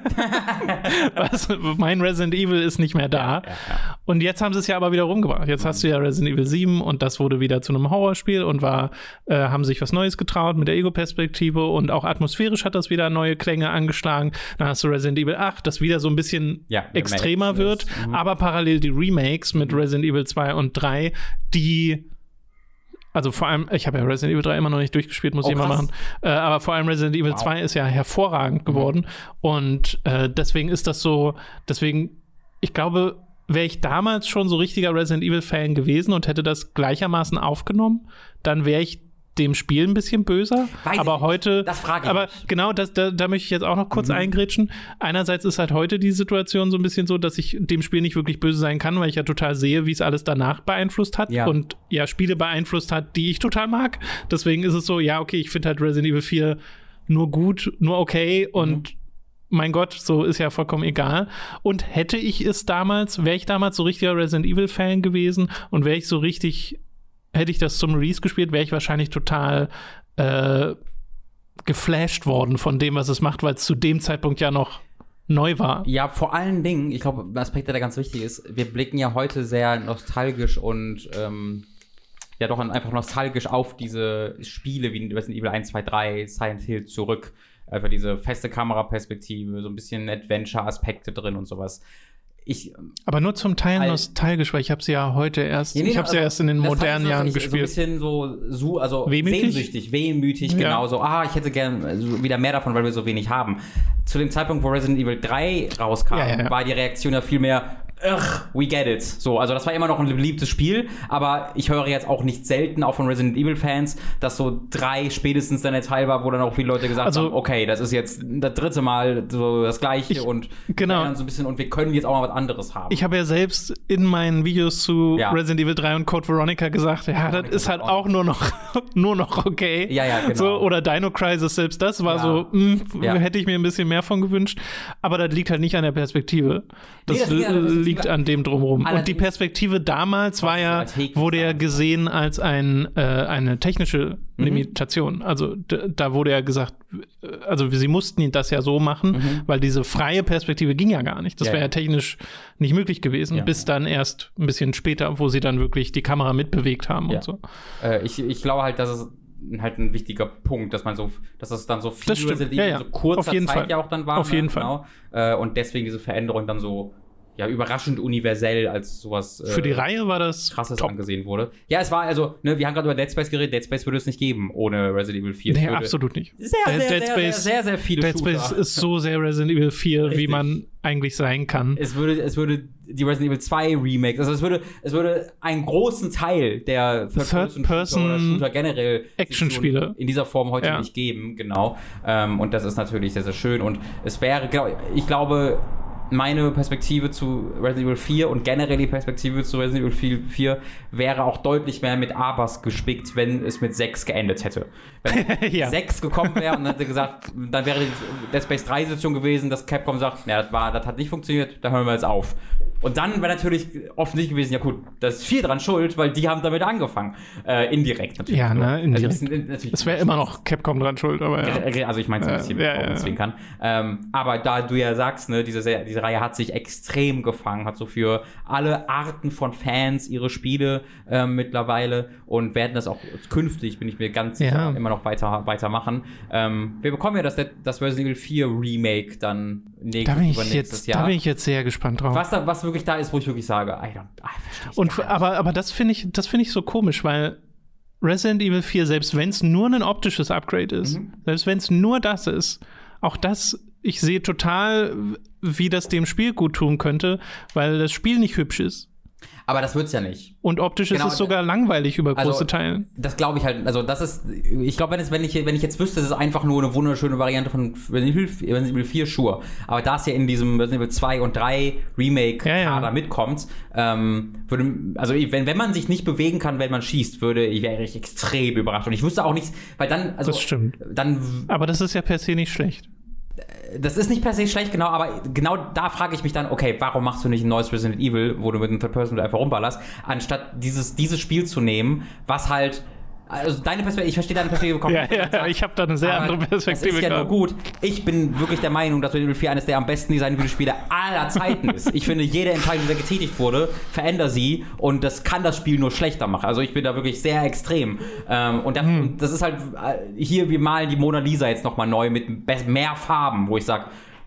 Mein Resident Evil ist nicht mehr da. Ja. Und jetzt haben sie es ja aber wieder rumgebracht. Jetzt hast du ja Resident Evil 7 und das wurde wieder zu einem Horrorspiel und haben sich was Neues getraut mit der Ego-Perspektive und auch atmosphärisch hat das wieder neue Klänge angeschlagen. Dann hast du Resident Evil 8, das wieder so ein bisschen extremer wird, aber parallel die Remakes mit Resident Evil 2 und 3, die Also vor allem, ich habe ja Resident Evil 3 immer noch nicht durchgespielt, muss ich mal machen. Aber vor allem Resident Evil 2 ist ja hervorragend geworden. Und deswegen ist das so, ich glaube, wäre ich damals schon so richtiger Resident Evil-Fan gewesen und hätte das gleichermaßen aufgenommen, dann wäre ich dem Spiel ein bisschen böser. Aber heute, das frage ich aber nicht. Genau, da möchte ich jetzt auch noch kurz eingrätschen. Einerseits ist halt heute die Situation so ein bisschen so, dass ich dem Spiel nicht wirklich böse sein kann, weil ich ja total sehe, wie es alles danach beeinflusst hat und ja, Spiele beeinflusst hat, die ich total mag. Deswegen ist es so, ja, okay, ich finde halt Resident Evil 4 nur gut, nur okay und mein Gott, so ist ja vollkommen egal. Und wäre ich damals so richtiger Resident Evil-Fan gewesen und hätte ich das zum Release gespielt, wäre ich wahrscheinlich total geflasht worden von dem, was es macht, weil es zu dem Zeitpunkt ja noch neu war. Ja, vor allen Dingen, ich glaube, ein Aspekt, der da ganz wichtig ist, wir blicken ja heute sehr nostalgisch und ja doch einfach nostalgisch auf diese Spiele wie Resident Evil 1, 2, 3, Silent Hill zurück. Einfach diese feste Kameraperspektive, so ein bisschen Adventure-Aspekte drin und sowas. Aber nur zum Teil nostalgisch, weil ich habe sie ja heute erst, erst in den modernen Jahren gespielt. So ein bisschen so sehnsüchtig, wehmütig, genau so, ich hätte gern wieder mehr davon, weil wir so wenig haben. Zu dem Zeitpunkt, wo Resident Evil 3 rauskam, war die Reaktion ja viel mehr, we get it. So, also das war immer noch ein beliebtes Spiel, aber ich höre jetzt auch nicht selten, auch von Resident Evil-Fans, dass so 3 spätestens dann der Teil war, wo dann auch viele Leute gesagt haben, okay, das ist jetzt das 3. Mal so das Gleiche und dann so ein bisschen, und wir können jetzt auch mal was anderes haben. Ich habe ja selbst in meinen Videos zu Resident Evil 3 und Code Veronica gesagt, das ist halt auch nur noch okay. Ja, genau. So, oder Dino Crisis, selbst das war so, hätte ich mir ein bisschen mehr von gewünscht, aber das liegt halt nicht an der Perspektive. Das liegt an dem drumherum. Und die Perspektive damals wurde ja gesehen als eine technische Limitation. Also da wurde ja gesagt, also sie mussten das ja so machen, weil diese freie Perspektive ging ja gar nicht. Das wäre ja technisch nicht möglich gewesen, bis dann erst ein bisschen später, wo sie dann wirklich die Kamera mitbewegt haben und so. Ich glaube halt, dass es halt ein wichtiger Punkt, dass es dann so viel in so kurzer Zeit ja auch dann war. Auf jeden Fall. Und deswegen diese Veränderung dann so überraschend universell als sowas für die Reihe war das Krasses angesehen wurde. Ja, es war also, wir haben gerade über Dead Space geredet, Dead Space würde es nicht geben ohne Resident Evil 4. Nee, absolut nicht. Sehr viele Dead Space ist so sehr Resident Evil 4, richtig, wie man eigentlich sein kann. Es würde die Resident Evil 2 Remakes, also es würde einen großen Teil der Third-Person-Shooter generell Actionspiele in dieser Form heute nicht geben, genau. Und das ist natürlich sehr, sehr schön und es wäre, ich glaube, meine Perspektive zu Resident Evil 4 und generell die Perspektive zu Resident Evil 4 wäre auch deutlich mehr mit Abers gespickt, wenn es mit 6 geendet hätte. Wenn 6 gekommen wäre und hätte gesagt, dann wäre die Dead Space 3 Situation gewesen, dass Capcom sagt, das hat nicht funktioniert, da hören wir jetzt auf. Und dann wäre natürlich offensichtlich gewesen, ja gut, da ist 4 dran schuld, weil die haben damit angefangen. Indirekt natürlich. Ja, ne, indirekt. Es wäre immer noch Capcom dran schuld, aber ja. Also ich meine es ein bisschen deswegen kann. Aber da du ja sagst, ne, diese Reihe hat sich extrem gefangen, hat so für alle Arten von Fans ihre Spiele mittlerweile und werden das auch künftig, bin ich mir ganz sicher, immer noch weitermachen. Wir bekommen ja das Resident Evil 4 Remake dann nächstes Jahr. Da bin ich jetzt sehr gespannt drauf. Was wirklich da ist, wo ich wirklich sage, aber das finde ich so komisch, weil Resident Evil 4, selbst wenn es nur ein optisches Upgrade ist, selbst wenn es nur das ist, auch das, ich sehe total, wie das dem Spiel gut tun könnte, weil das Spiel nicht hübsch ist. Aber das wird's ja nicht. Und optisch ist es sogar langweilig über große Teile. Das glaube ich halt, also das ist, ich glaube, wenn ich jetzt wüsste, es ist einfach nur eine wunderschöne Variante von Resident Evil 4, sure. Aber da es ja in diesem Resident Evil 2 und 3 Remake-Kader mitkommt, wenn man sich nicht bewegen kann, wenn man schießt, wäre ich extrem überrascht. Und ich wüsste auch nicht, weil dann, das stimmt. Aber das ist ja per se nicht schlecht. Das ist nicht per se schlecht, genau, aber genau da frage ich mich dann, okay, warum machst du nicht ein neues Resident Evil, wo du mit einem Third-Person einfach rumballerst, anstatt dieses Spiel zu nehmen, was halt, also deine Perspektive, ich verstehe deine Perspektive komplett. Ja, ich habe da eine sehr andere Perspektive. Das ist ja nur gut. Ich bin wirklich der Meinung, dass Resident Evil 4 eines der am besten designten Videospiele aller Zeiten ist. Ich finde, jede Entscheidung, die da getätigt wurde, verändert sie und das kann das Spiel nur schlechter machen. Also ich bin da wirklich sehr extrem. Und das ist halt, hier, wir malen die Mona Lisa jetzt nochmal neu mit mehr Farben, wo ich sage,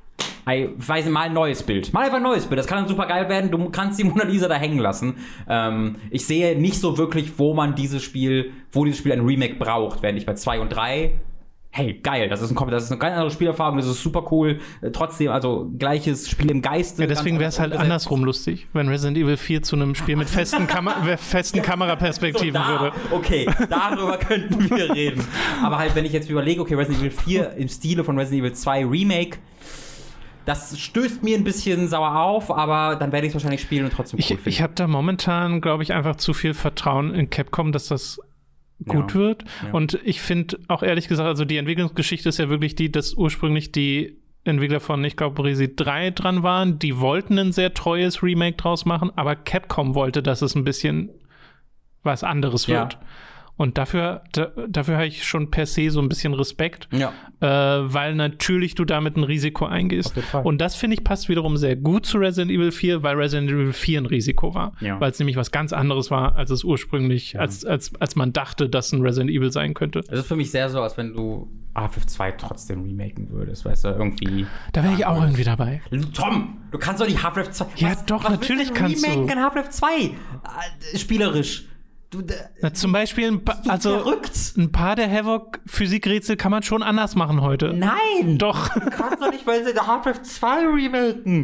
weiß nicht, mal ein neues Bild. Mal einfach ein neues Bild. Das kann dann super geil werden. Du kannst die Mona Lisa da hängen lassen. Ich sehe nicht so wirklich, wo dieses Spiel ein Remake braucht. Während ich bei 2 und 3 hey, geil, das ist eine ganz andere Spielerfahrung, das ist super cool. Trotzdem, also gleiches Spiel im Geiste. Ja, deswegen wäre es halt andersrum lustig, wenn Resident Evil 4 zu einem Spiel mit festen Kameraperspektiven würde. Okay, darüber könnten wir reden. Aber halt, wenn ich jetzt überlege, okay, Resident Evil 4 im Stile von Resident Evil 2 Remake, das stößt mir ein bisschen sauer auf, aber dann werde ich es wahrscheinlich spielen und trotzdem cool finden. Ich habe da momentan, glaube ich, einfach zu viel Vertrauen in Capcom, dass das gut wird. Ja. Und ich finde auch ehrlich gesagt, also die Entwicklungsgeschichte ist ja wirklich die, dass ursprünglich die Entwickler von, ich glaube, Resi 3 dran waren. Die wollten ein sehr treues Remake draus machen, aber Capcom wollte, dass es ein bisschen was anderes wird. Ja. Und dafür habe ich schon per se so ein bisschen Respekt, weil natürlich du damit ein Risiko eingehst. Und das, finde ich, passt wiederum sehr gut zu Resident Evil 4, weil Resident Evil 4 ein Risiko war. Ja. Weil es nämlich was ganz anderes war, als es ursprünglich, als man dachte, dass ein Resident Evil sein könnte. Es ist für mich sehr so, als wenn du Half-Life 2 trotzdem remaken würdest, weißt du, irgendwie. Da wäre ich auch irgendwie dabei. Tom, du kannst doch nicht Half-Life 2. Ja, doch, natürlich kannst du. Remaken Half-Life 2 spielerisch. Zum Beispiel ein paar der Havoc-Physikrätsel kann man schon anders machen heute. Nein! Doch. Du kannst doch nicht, weil sie Half-Life 2 remaken.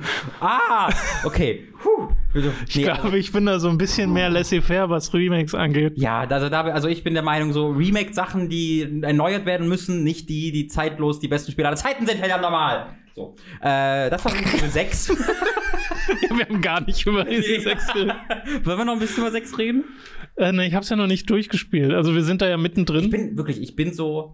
Okay. Ich glaube, ich bin da so ein bisschen mehr laissez-faire, was Remakes angeht. Ja, also ich bin der Meinung, so Remake-Sachen, die erneuert werden müssen, nicht die zeitlos die besten Spiele aller Zeiten sind, verdammt normal. So. Das war Resident Evil 6. Ja, wir haben gar nicht über Resident 6 geredet. Wollen wir noch ein bisschen über 6 reden? Ne, ich hab's ja noch nicht durchgespielt. Also wir sind da ja mittendrin. Ich bin so.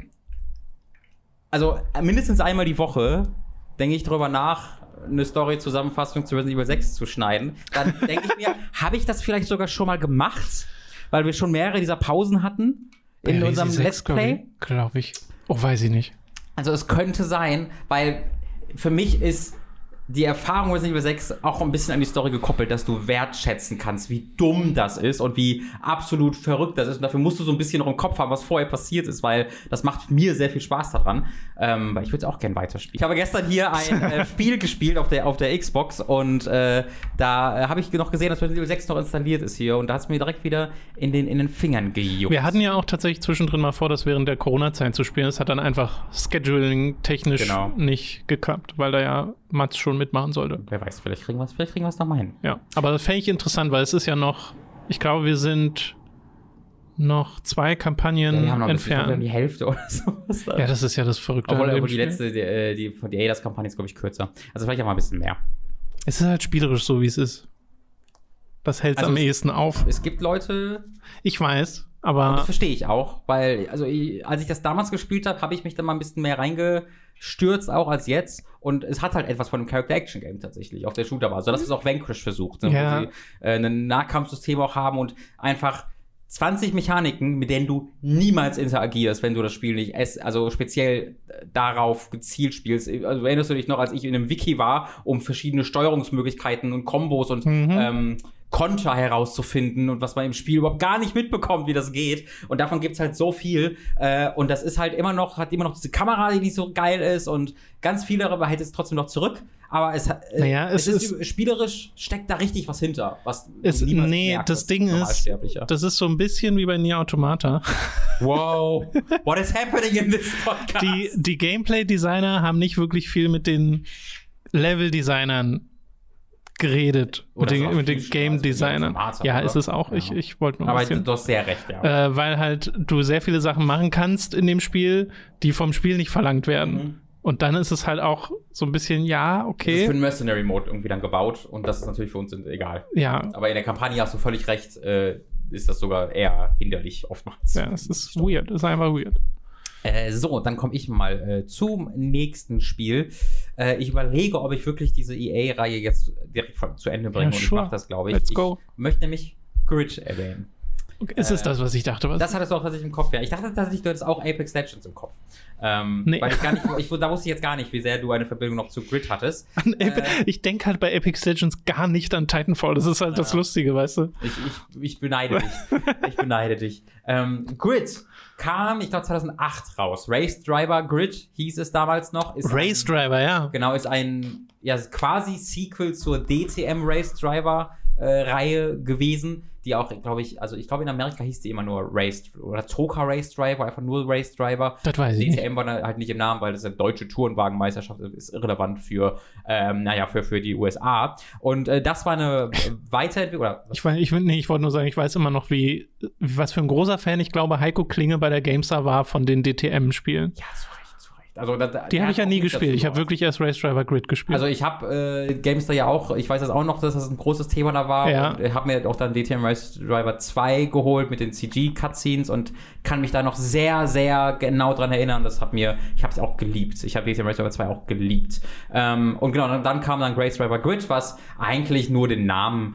Also mindestens einmal die Woche denke ich drüber nach, eine Story-Zusammenfassung zu Resident Evil 6 zu schneiden. Dann denke ich mir, habe ich das vielleicht sogar schon mal gemacht? Weil wir schon mehrere dieser Pausen hatten in unserem Let's Play. Glaube ich. Oh, weiß ich nicht. Also es könnte sein, weil für mich ist die Erfahrung Resident Evil 6 auch ein bisschen an die Story gekoppelt, dass du wertschätzen kannst, wie dumm das ist und wie absolut verrückt das ist. Und dafür musst du so ein bisschen noch im Kopf haben, was vorher passiert ist, weil das macht mir sehr viel Spaß daran. Weil ich würde es auch gerne weiterspielen. Ich habe gestern hier ein Spiel gespielt auf der Xbox und da habe ich noch gesehen, dass Resident Evil 6 noch installiert ist hier und da hat es mir direkt wieder in den Fingern gejuckt. Wir hatten ja auch tatsächlich zwischendrin mal vor, das während der Corona-Zeit zu spielen. Das hat dann einfach scheduling-technisch nicht geklappt, weil da ja Mats schon mitmachen sollte. Wer weiß, vielleicht kriegen wir es noch mal hin. Ja, aber das fände ich interessant, weil es ist ja noch, ich glaube, wir sind noch 2 Kampagnen entfernt. Die Hälfte oder sowas. Ja, das ist ja das Verrückte. Obwohl die letzte, die Eidos-Kampagne ist, glaube ich, kürzer. Also vielleicht auch mal ein bisschen mehr. Es ist halt spielerisch so, wie es ist. Das hält es am ehesten auf. Es gibt Leute... Ich weiß, aber... Und das verstehe ich auch, weil, als ich das damals gespielt habe, habe ich mich dann mal ein bisschen mehr reingestürzt, auch als jetzt. Und es hat halt etwas von einem Character-Action-Game tatsächlich auf der Shooter-Basis. So, das ist auch Vanquish versucht, ne? Ja. Wo sie ein Nahkampfsystem auch haben und einfach 20 Mechaniken, mit denen du niemals interagierst, wenn du das Spiel nicht speziell darauf gezielt spielst. Also erinnerst du dich noch, als ich in einem Wiki war, um verschiedene Steuerungsmöglichkeiten und Kombos und Konter herauszufinden und was man im Spiel überhaupt gar nicht mitbekommt, wie das geht. Und davon gibt's halt so viel. Und das ist halt hat immer noch diese Kamera, die nicht so geil ist und ganz viel darüber hält es trotzdem noch zurück. Aber es ist spielerisch steckt da richtig was hinter. Was das Ding ist, das ist so ein bisschen wie bei Nier Automata. Wow. What is happening in this podcast? Die Gameplay-Designer haben nicht wirklich viel mit den Level-Designern geredet, mit den Game-Designern. Ja, ist es auch. Ja. Ich wollte nur ein bisschen. Aber du hast sehr recht, ja. Weil halt du sehr viele Sachen machen kannst in dem Spiel, die vom Spiel nicht verlangt werden. Und dann ist es halt auch so ein bisschen, ja, okay. Das ist für den Mercenary-Mode irgendwie dann gebaut und das ist natürlich für uns egal. Ja. Aber in der Kampagne hast du völlig recht, ist das sogar eher hinderlich oftmals. Ja, es ist weird, es ist einfach weird. So, dann komme ich mal zum nächsten Spiel. Ich überlege, ob ich wirklich diese EA-Reihe jetzt direkt zu Ende bringe und ich mache das, glaube ich. Let's go. Ich möchte nämlich Grid erwähnen. Ist es das, was ich dachte? Das hattest du auch tatsächlich im Kopf, ja. Ich dachte tatsächlich, du hattest auch Apex Legends im Kopf. Nee. Weil da wusste ich jetzt gar nicht, wie sehr du eine Verbindung noch zu Grid hattest. Ich denke halt bei Apex Legends gar nicht an Titanfall. Das ist halt das Lustige, weißt du? Ich beneide dich. Ich beneide dich. Grid kam, ich glaube, 2008 raus. Race Driver Grid hieß es damals noch. Race Driver, ja. Genau, ist ein quasi Sequel zur DTM Race Driver Reihe gewesen, die auch, glaube ich glaube in Amerika hieß die immer nur Race oder Toka Race Driver, einfach nur Race Driver. Das weiß ich DTM war halt nicht im Namen, weil das eine deutsche Tourenwagenmeisterschaft ist, irrelevant für die USA. Und das war eine Weiterentwicklung. Oder ich wollte nur sagen, ich weiß immer noch, was für ein großer Fan ich glaube, Heiko Klinge bei der GameStar war von den DTM-Spielen. Ja, zu Recht. Also, die habe ich ja nie gespielt. Ich habe wirklich erst Race Driver Grid gespielt. Also ich habe GameStar ja auch, ich weiß das auch noch, dass das ein großes Thema da war. Ja. Und habe mir auch dann DTM Race Driver 2 geholt mit den CG-Cutscenes und kann mich da noch sehr, sehr genau dran erinnern. Ich habe es auch geliebt. Ich habe DTM Race Driver 2 auch geliebt. Und genau, dann kam dann Race Driver Grid, was eigentlich nur den Namen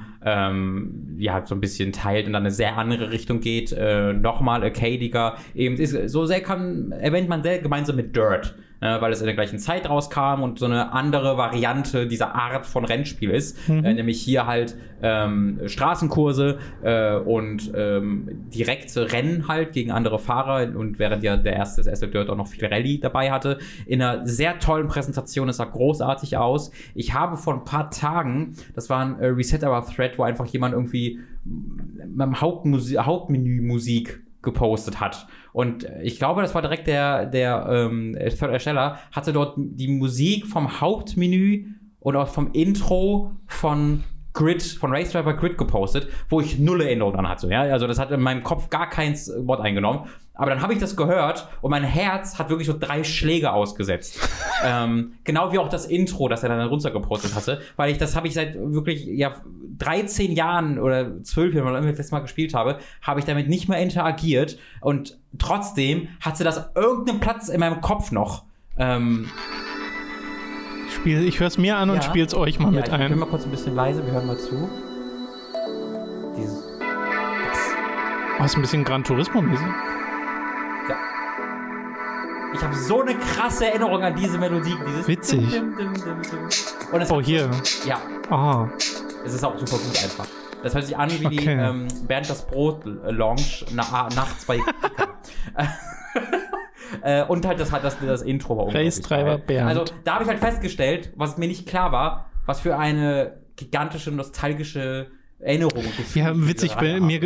so ein bisschen teilt und dann eine sehr andere Richtung geht. Nochmal arcadiger. Eben ist, so sehr erwähnt man sehr gemeinsam mit Dirt. Weil es in der gleichen Zeit rauskam und so eine andere Variante dieser Art von Rennspiel ist. Nämlich hier halt Straßenkurse und direkte Rennen halt gegen andere Fahrer. Und während ja das erste Dirt auch noch viel Rallye dabei hatte. In einer sehr tollen Präsentation. Es sah großartig aus. Ich habe vor ein paar Tagen, das war ein Reset Our Thread, wo einfach jemand irgendwie beim Hauptmenü Musik gepostet hat. Und ich glaube, das war direkt der Ersteller, hatte dort die Musik vom Hauptmenü und auch vom Intro von Race Driver Grid gepostet, wo ich null Erinnerung dran hatte. Ja? Also das hat in meinem Kopf gar kein Wort eingenommen. Aber dann habe ich das gehört und mein Herz hat wirklich so 3 Schläge ausgesetzt. Genau wie auch das Intro, das er dann runtergepostet hatte. Weil das habe ich seit wirklich 13 Jahren oder 12 Jahren, weil ich das letzte Mal gespielt habe, habe ich damit nicht mehr interagiert. Und trotzdem hatte das irgendeinen Platz in meinem Kopf noch. Ich höre es mir an und spiele es euch mal mit ein. Ich bin mal kurz ein bisschen leise, wir hören mal zu. Ist ein bisschen Gran Turismo-mäßig. Ja. Ich habe so eine krasse Erinnerung an diese Melodie. Witzig. Und es hier. Ja. Ah. Es ist auch super gut einfach. Das hört sich an wie die Bernd das Brot-Lounge nachts bei und halt das Intro war Race Driver Bernd. Also da habe ich halt festgestellt, was mir nicht klar war, was für eine gigantische, nostalgische Erinnerung. Ja, witzig.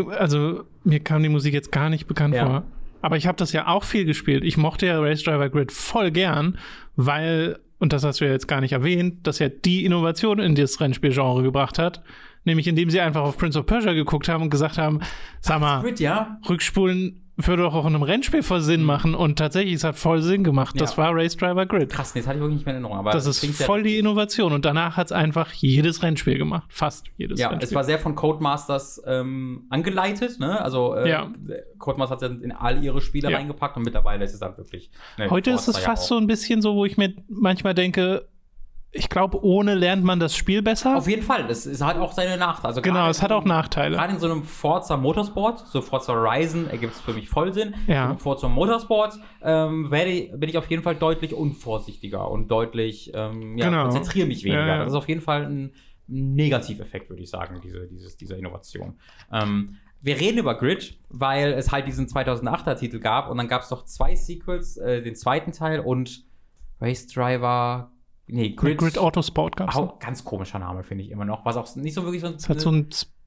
Mir kam die Musik jetzt gar nicht bekannt vor. Aber ich habe das ja auch viel gespielt. Ich mochte ja Race Driver Grid voll gern, weil, und das hast du ja jetzt gar nicht erwähnt, dass ja die Innovation in das Rennspielgenre gebracht hat. Nämlich indem sie einfach auf Prince of Persia geguckt haben und gesagt haben, sag mal, Grid, ja? Rückspulen würde doch auch in einem Rennspiel voll Sinn machen. Und tatsächlich, es hat voll Sinn gemacht. Ja. Das war Race Driver Grid. Krass, das hatte ich wirklich nicht mehr in Erinnerung. Aber das ist voll die Innovation. Und danach hat es einfach jedes Rennspiel gemacht. Fast jedes Rennspiel. Ja, es war sehr von Codemasters angeleitet. Ne? Also Codemasters hat in all ihre Spiele reingepackt und mittlerweile ist es dann wirklich... Heute ist es fast so ein bisschen so, wo ich mir manchmal denke, ich glaube, ohne lernt man das Spiel besser. Auf jeden Fall. Es hat auch seine Nachteile. Also genau, es hat auch Nachteile. Gerade in so einem Forza Motorsport, so Forza Horizon, ergibt es für mich voll Sinn. Ja. In Forza Motorsport bin ich auf jeden Fall deutlich unvorsichtiger und deutlich konzentriere mich weniger. Ja. Das ist auf jeden Fall ein Negativeffekt, würde ich sagen, diese Innovation. Wir reden über Grid, weil es halt diesen 2008er-Titel gab und dann gab es noch 2 Sequels, den zweiten Teil und Race Driver... Nee, Grid Autosport gab's. Ganz komischer Name, finde ich immer noch. Was auch nicht so wirklich so ein... Es hat so ein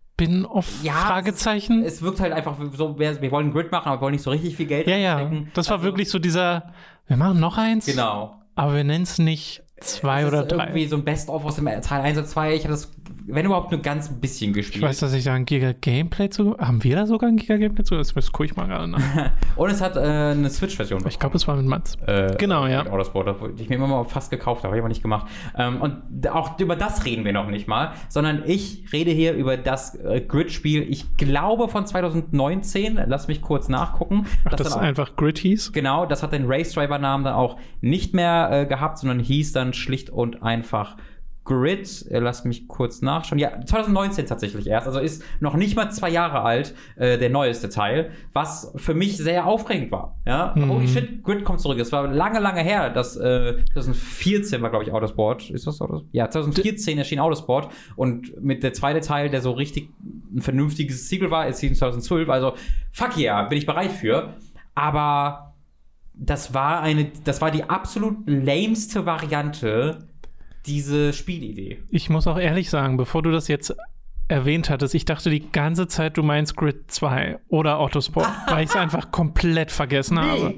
Spin-off-Fragezeichen. Es wirkt halt einfach so, wir wollen Grid machen, aber wir wollen nicht so richtig viel Geld stecken. Das war wirklich so dieser, wir machen noch eins. Genau. Aber wir nennen es nicht 2 oder 3. Irgendwie so ein Best-of aus dem Teil 1 und 2. Ich habe das, wenn überhaupt, nur ganz ein bisschen gespielt. Ich weiß, dass ich da ein Giga-Gameplay zu... Haben wir da sogar ein Giga-Gameplay zu? Das gucke ich mal gerade nach. Und es hat eine Switch-Version. Ich glaube, es war mit Mats. Genau, ja. Mit Autosport, die ich mir immer mal fast gekauft habe, habe ich aber nicht gemacht. Und auch über das reden wir noch nicht mal, sondern ich rede hier über das Grid-Spiel, ich glaube von 2019. Lass mich kurz nachgucken. Das einfach Grid hieß? Genau, das hat den Race Driver-Namen dann auch nicht mehr gehabt, sondern hieß dann schlicht und einfach Grid, lass mich kurz nachschauen. Ja, 2019 tatsächlich erst. Also ist noch nicht mal 2 Jahre alt, der neueste Teil, was für mich sehr aufregend war. Ja, holy shit, Grid kommt zurück. Es war lange, lange her, dass 2014 war, glaube ich, Autosport. Ist das Autosport? Ja, 2014 erschien Autosport und mit der zweite Teil, der so richtig ein vernünftiges Sequel war, ist 2012. Also, fuck yeah, bin ich bereit für. Aber das war die absolut lameste Variante, diese Spielidee. Ich muss auch ehrlich sagen, bevor du das jetzt erwähnt hattest, ich dachte die ganze Zeit, du meinst Grid 2 oder Autosport, weil ich es einfach komplett vergessen habe.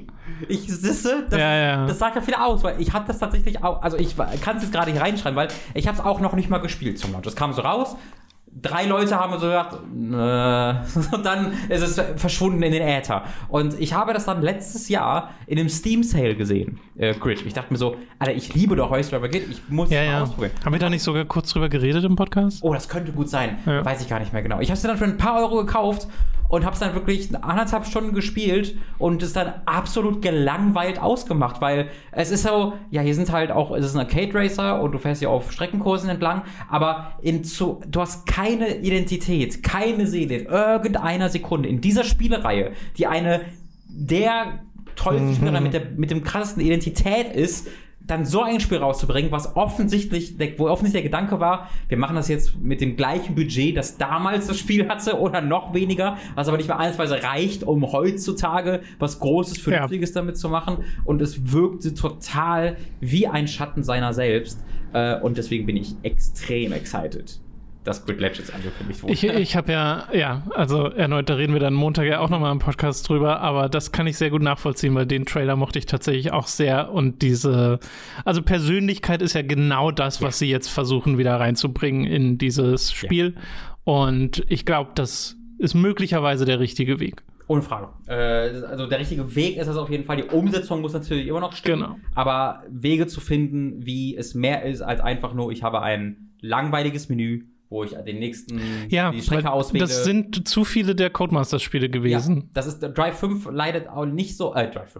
Das sagt ja viel aus, weil ich hatte das tatsächlich auch, also ich kann es jetzt gerade hier reinschreiben, weil ich habe es auch noch nicht mal gespielt zum Launch. Es kam so raus, 3 Leute haben so gedacht, und dann ist es verschwunden in den Äther. Und ich habe das dann letztes Jahr in einem Steam-Sale gesehen, Grid. Ich dachte mir so, Alter, ich liebe doch Hoist Driver Grid, ich muss es mal ausprobieren. Haben wir da nicht sogar kurz drüber geredet im Podcast? Oh, das könnte gut sein. Ja. Weiß ich gar nicht mehr genau. Ich habe es dann für ein paar Euro gekauft und habe es dann wirklich 1,5 Stunden gespielt und es dann absolut gelangweilt ausgemacht, weil es ist so, ja, hier sind halt auch, es ist ein Arcade-Racer und du fährst hier auf Streckenkursen entlang, aber du hast keine Identität, keine Seele in irgendeiner Sekunde in dieser Spielereihe, die eine der tollsten Spielereihe mit dem krassesten Identität ist, dann so ein Spiel rauszubringen, wo offensichtlich der Gedanke war, wir machen das jetzt mit dem gleichen Budget, das damals das Spiel hatte oder noch weniger, was aber nicht mehr ansatzweise reicht, um heutzutage was Großes, Vernünftiges damit zu machen. Und es wirkte total wie ein Schatten seiner selbst. Und deswegen bin ich extrem excited, dass Grid Legends angekündigt wurde. Ich habe also erneut, da reden wir dann Montag ja auch nochmal im Podcast drüber, aber das kann ich sehr gut nachvollziehen, weil den Trailer mochte ich tatsächlich auch sehr und also Persönlichkeit ist ja genau das, was sie jetzt versuchen wieder reinzubringen in dieses Spiel und ich glaube, das ist möglicherweise der richtige Weg. Ohne Frage. Also der richtige Weg ist das auf jeden Fall. Die Umsetzung muss natürlich immer noch stimmen. Genau. Aber Wege zu finden, wie es mehr ist als einfach nur, ich habe ein langweiliges Menü, wo ich den nächsten die Strecke auswähle. Das sind zu viele der Codemasters-Spiele gewesen. Ja, das ist Drive 5 leidet auch nicht so,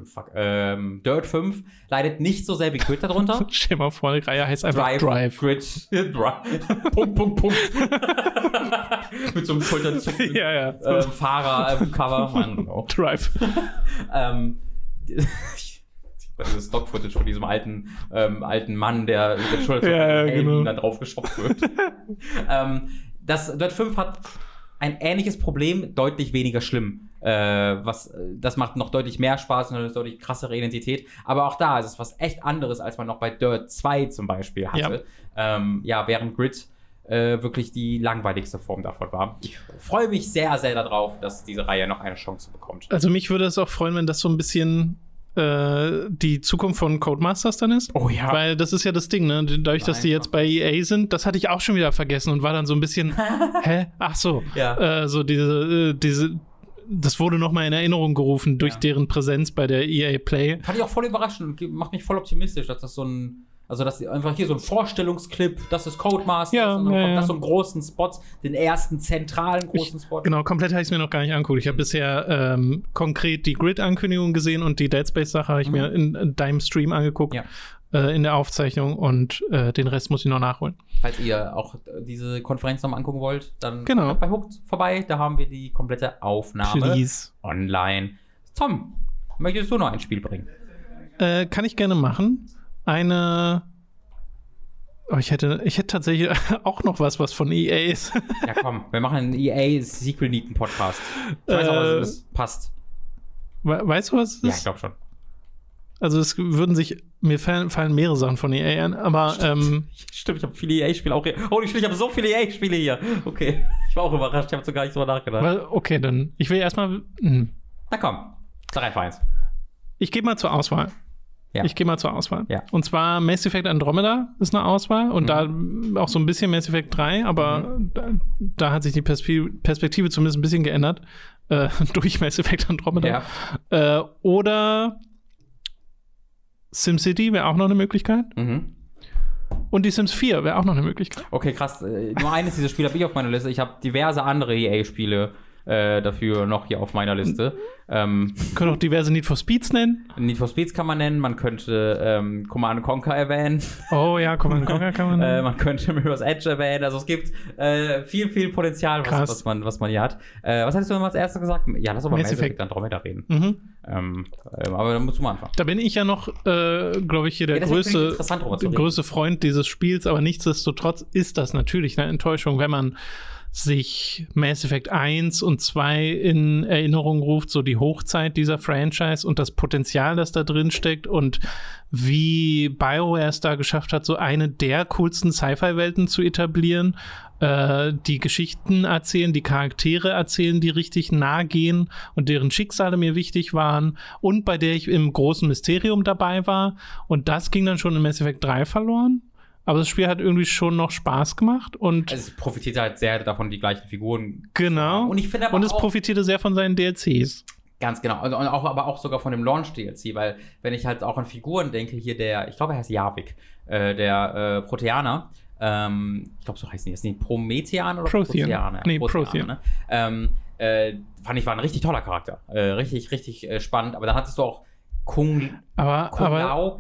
Dirt 5 leidet nicht so sehr wie Grid darunter. Stell mal vor, die Reihe heißt einfach Drive. Grid, Punkt. Mit so einem Schulterzucken. Fahrer-Cover. Drive. Das Stock-Footage von diesem alten Mann, der mit der Schulter dann drauf geschopft wird. Das Dirt 5 hat ein ähnliches Problem, deutlich weniger schlimm. Das macht noch deutlich mehr Spaß und eine deutlich krassere Identität. Aber auch da ist es was echt anderes, als man noch bei Dirt 2 zum Beispiel hatte. Während Grid wirklich die langweiligste Form davon war. Ich freue mich sehr, sehr darauf, dass diese Reihe noch eine Chance bekommt. Also mich würde es auch freuen, wenn das so ein bisschen die Zukunft von Codemasters dann ist. Oh ja. Weil das ist ja das Ding, ne? Dadurch, dass die jetzt bei EA sind, das hatte ich auch schon wieder vergessen und war dann so ein bisschen, hä? Ach so. Ja. So das wurde nochmal in Erinnerung gerufen durch deren Präsenz bei der EA Play. Fand ich auch voll überraschend und macht mich voll optimistisch, dass das dass einfach hier so ein Vorstellungsclip, das ist Codemasters und dann kommt das so einen großen Spot, den ersten zentralen großen Spot. Genau, komplett habe ich es mir noch gar nicht angeguckt. Ich habe bisher konkret die Grid-Ankündigung gesehen und die Dead Space-Sache habe ich mir in deinem Stream angeguckt, in der Aufzeichnung und den Rest muss ich noch nachholen. Falls ihr auch diese Konferenz nochmal angucken wollt, dann kommt bei Hooked vorbei, da haben wir die komplette Aufnahme online. Tom, möchtest du noch ein Spiel bringen? Kann ich gerne machen. Ich hätte tatsächlich auch noch was von EA ist. Ja, komm, wir machen einen EA-Sequel-Nieten-Podcast. Ich weiß auch, was es passt. Weißt du, was es ist? Ja, ich glaube schon. Also mir fallen mehrere Sachen von EA an, aber Stimmt, ich habe viele EA-Spiele auch hier. Holy shit, ich habe so viele EA-Spiele hier. Okay, ich war auch überrascht, ich habe so gar nicht drüber nachgedacht. Okay, dann, ich will erstmal Na komm, sag einfach eins. Ich gehe mal zur Auswahl. Ja. Ja. Und zwar Mass Effect Andromeda ist eine Auswahl und da auch so ein bisschen Mass Effect 3, aber da hat sich die Perspektive zumindest ein bisschen geändert durch Mass Effect Andromeda. Ja. Oder SimCity wäre auch noch eine Möglichkeit. Und die Sims 4 wäre auch noch eine Möglichkeit. Okay, krass. Nur eines dieser Spiele habe ich auf meiner Liste. Ich habe diverse andere EA-Spiele dafür noch hier auf meiner Liste. Können auch diverse Need for Speeds nennen. Need for Speeds kann man nennen, man könnte Command & Conquer erwähnen. Oh ja, Command & Conquer kann man nennen. Man könnte Mirror's Edge erwähnen, also es gibt viel Potenzial, was man hier hat. Was hattest du noch als erstes gesagt? Ja, lass doch mal Mass Effect Andromeda reden. Aber dann musst du mal anfangen. Da bin ich ja noch, glaube ich, hier der größte Freund dieses Spiels, aber nichtsdestotrotz ist das natürlich eine Enttäuschung, wenn man sich Mass Effect 1 und 2 in Erinnerung ruft, so die Hochzeit dieser Franchise und das Potenzial, das da drin steckt und wie BioWare es da geschafft hat, so eine der coolsten Sci-Fi-Welten zu etablieren, die Geschichten erzählen, die Charaktere erzählen, die richtig nahe gehen und deren Schicksale mir wichtig waren und bei der ich im großen Mysterium dabei war, und das ging dann schon in Mass Effect 3 verloren. Aber das Spiel hat irgendwie schon noch Spaß gemacht und es profitierte halt sehr davon, die gleichen Figuren. Genau. Und ich finde aber es profitierte sehr von seinen DLCs. Ganz genau. Und aber auch sogar von dem Launch-DLC, weil wenn ich halt auch an Figuren denke, hier ich glaube, er heißt Javik, der Proteaner. Ich glaube, so heißen die. Ist die Prometheaner oder Protheaner? Nee, Protheaner. Fand ich, war ein richtig toller Charakter. Richtig spannend. Aber dann hattest du auch Kung Lao.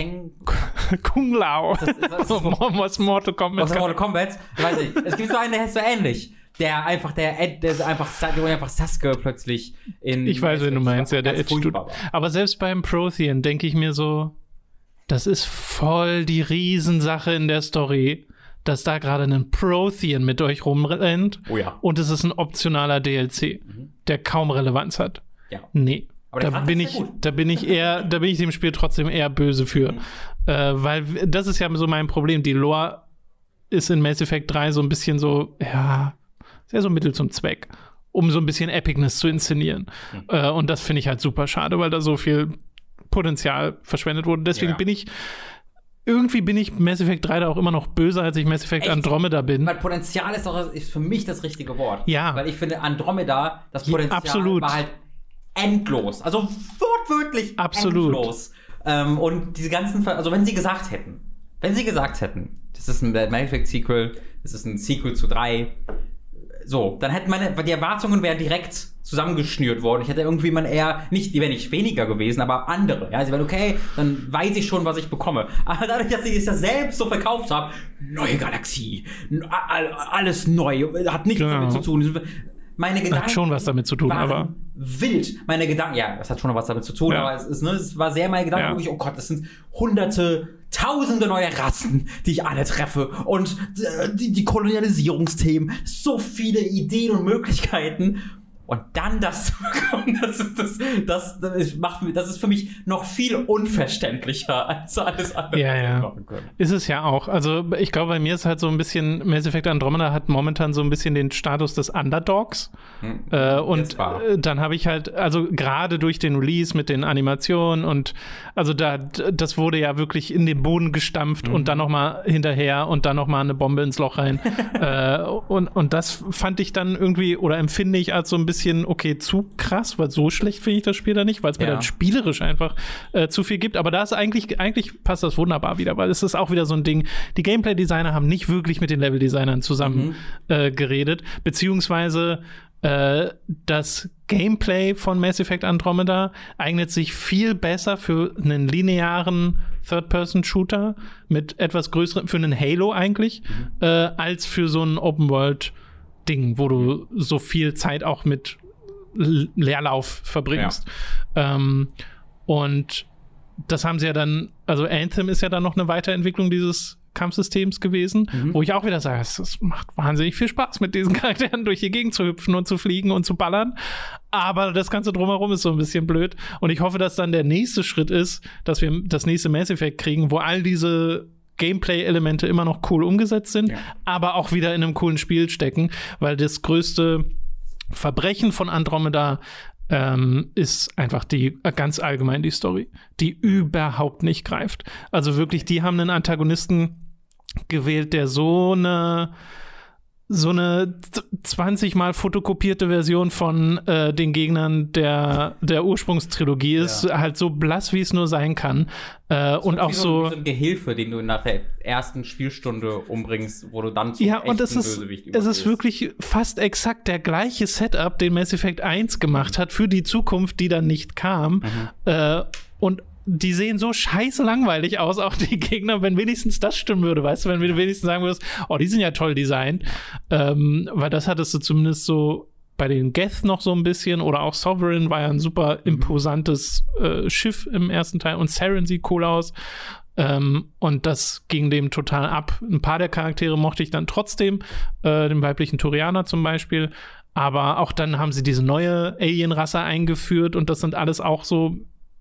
Was Mortal Kombat. Ich weiß nicht. Es gibt so einen, der ist so ähnlich. Der ist einfach Sasuke plötzlich in. Ich weiß, wen du meinst, ja, der Edge-Dude. Aber selbst beim Prothean denke ich mir so, das ist voll die Riesensache in der Story, dass da gerade ein Prothean mit euch rumrennt. Oh ja. Und es ist ein optionaler DLC, der kaum Relevanz hat. Ja. Nee. Da bin ich dem Spiel trotzdem eher böse für. Weil das ist ja so mein Problem. Die Lore ist in Mass Effect 3 so ein bisschen so, ja, sehr so Mittel zum Zweck, um so ein bisschen Epicness zu inszenieren. Und das finde ich halt super schade, weil da so viel Potenzial verschwendet wurde. Deswegen bin ich Mass Effect 3 da auch immer noch böser, als ich Mass Effect Andromeda bin. Weil Potenzial ist für mich das richtige Wort. Ja. Weil ich finde, Andromeda, das Potenzial war halt endlos. Also wortwörtlich endlos. Und diese ganzen, also wenn sie gesagt hätten, das ist ein Mass Effect Sequel, das ist ein Sequel zu 3, so, dann hätten die Erwartungen wären direkt zusammengeschnürt worden. Ich hätte irgendwie die wären nicht weniger gewesen, aber andere. Ja, sie wären okay, dann weiß ich schon, was ich bekomme. Aber dadurch, dass ich es ja selbst so verkauft habe, neue Galaxie, alles neu, hat nichts damit zu tun. Meine Gedanken hat schon was damit zu tun, aber wild. Meine Gedanken, ja, das hat schon noch was damit zu tun, aber es war sehr meine Gedanken, wirklich, oh Gott, das sind Tausende neue Rassen, die ich alle treffe und die Kolonialisierungsthemen, so viele Ideen und Möglichkeiten. Und dann das zu bekommen, das ist für mich noch viel unverständlicher als alles andere. Ja. Ist es ja auch. Also ich glaube, bei mir ist halt so ein bisschen, Mass Effect Andromeda hat momentan so ein bisschen den Status des Underdogs. Und dann habe ich halt, also gerade durch den Release mit den Animationen und also das wurde ja wirklich in den Boden gestampft und dann nochmal hinterher und dann nochmal eine Bombe ins Loch rein. Und das fand ich dann irgendwie oder empfinde ich als so ein bisschen okay, zu krass, weil so schlecht finde ich das Spiel da nicht, weil es mir dann spielerisch einfach zu viel gibt. Aber da ist eigentlich passt das wunderbar wieder, weil es ist auch wieder so ein Ding, die Gameplay-Designer haben nicht wirklich mit den Level-Designern zusammen geredet, beziehungsweise das Gameplay von Mass Effect Andromeda eignet sich viel besser für einen linearen Third-Person-Shooter mit etwas größerem, für einen Halo eigentlich, als für so ein Open-World-Ding, wo du so viel Zeit auch mit Leerlauf verbringst. Und das haben sie ja dann, also Anthem ist ja dann noch eine Weiterentwicklung dieses Kampfsystems gewesen, wo ich auch wieder sage, es macht wahnsinnig viel Spaß, mit diesen Charakteren durch die Gegend zu hüpfen und zu fliegen und zu ballern. Aber das Ganze drumherum ist so ein bisschen blöd. Und ich hoffe, dass dann der nächste Schritt ist, dass wir das nächste Mass Effect kriegen, wo all diese Gameplay-Elemente immer noch cool umgesetzt sind, aber auch wieder in einem coolen Spiel stecken, weil das größte Verbrechen von Andromeda ist einfach ganz allgemein die Story, die überhaupt nicht greift. Also wirklich, die haben einen Antagonisten gewählt, der so eine so eine 20-mal fotokopierte Version von den Gegnern der Ursprungstrilogie ist, halt so blass, wie es nur sein kann. Und auch so ein Gehilfe, den du nach der ersten Spielstunde umbringst, wo du dann zum echten Bösewicht übergehst. Es ist wirklich fast exakt der gleiche Setup, den Mass Effect 1 gemacht hat für die Zukunft, die dann nicht kam. Und die sehen so scheiße langweilig aus, auch die Gegner, wenn wenigstens das stimmen würde, weißt du, wenn du wenigstens sagen würdest, oh, die sind ja toll designt, weil das hattest du zumindest so bei den Geth noch so ein bisschen, oder auch Sovereign war ja ein super imposantes Schiff im ersten Teil, und Saren sieht cool aus, und das ging dem total ab. Ein paar der Charaktere mochte ich dann trotzdem, den weiblichen Turianer zum Beispiel, aber auch dann haben sie diese neue Alien-Rasse eingeführt, und das sind alles auch so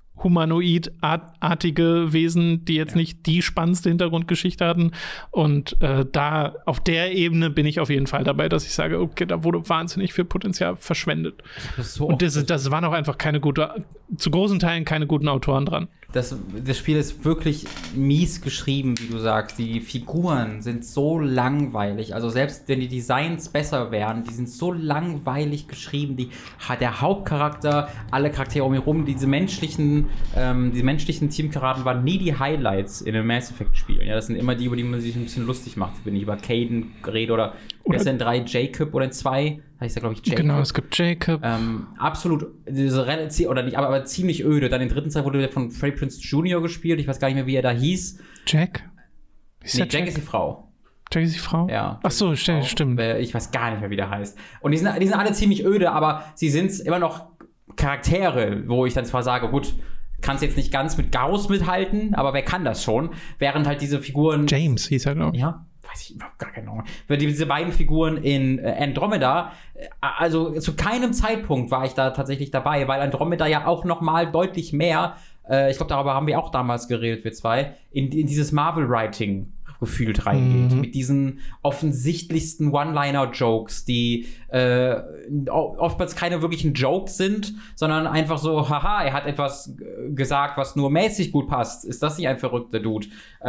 humanoid-artige Wesen, die jetzt nicht die spannendste Hintergrundgeschichte hatten. Und da auf der Ebene bin ich auf jeden Fall dabei, dass ich sage, okay, da wurde wahnsinnig viel Potenzial verschwendet. Und das waren auch einfach zu großen Teilen keine guten Autoren dran. Das Spiel ist wirklich mies geschrieben, wie du sagst. Die Figuren sind so langweilig. Also selbst wenn die Designs besser wären, die sind so langweilig geschrieben. Der Hauptcharakter, alle Charaktere um ihn rum, diese menschlichen Teamkameraden waren nie die Highlights in den Mass Effect Spielen. Ja, das sind immer die, über die man sich ein bisschen lustig macht. Wenn ich über Kaidan rede oder SN3 Jacob oder in 2 heißt ja, glaube ich, Jacob. Genau, es gibt Jacob. Absolut, aber ziemlich öde. Dann in den dritten Teil wurde der von Freddie Prinze Jr. gespielt. Ich weiß gar nicht mehr, wie er da hieß. Jack? Jack ist die Frau. Jack ist die Frau? Ja. Ach so, stimmt. Ich weiß gar nicht mehr, wie der heißt. Und die sind alle ziemlich öde, aber sie sind immer noch Charaktere, wo ich dann zwar sage, gut, kannst jetzt nicht ganz mit Garrus mithalten, aber wer kann das schon? Während halt diese Figuren... James hieß er, glaube ich. Ja, weiß ich überhaupt gar keine Ahnung. Diese beiden Figuren in Andromeda, also zu keinem Zeitpunkt war ich da tatsächlich dabei, weil Andromeda ja auch noch mal deutlich mehr, ich glaube, darüber haben wir auch damals geredet, wir zwei, in dieses Marvel-Writing gefühlt reingeht. Mit diesen offensichtlichsten One-Liner-Jokes, die oftmals keine wirklichen Jokes sind, sondern einfach so, haha, er hat etwas gesagt, was nur mäßig gut passt. Ist das nicht ein verrückter Dude?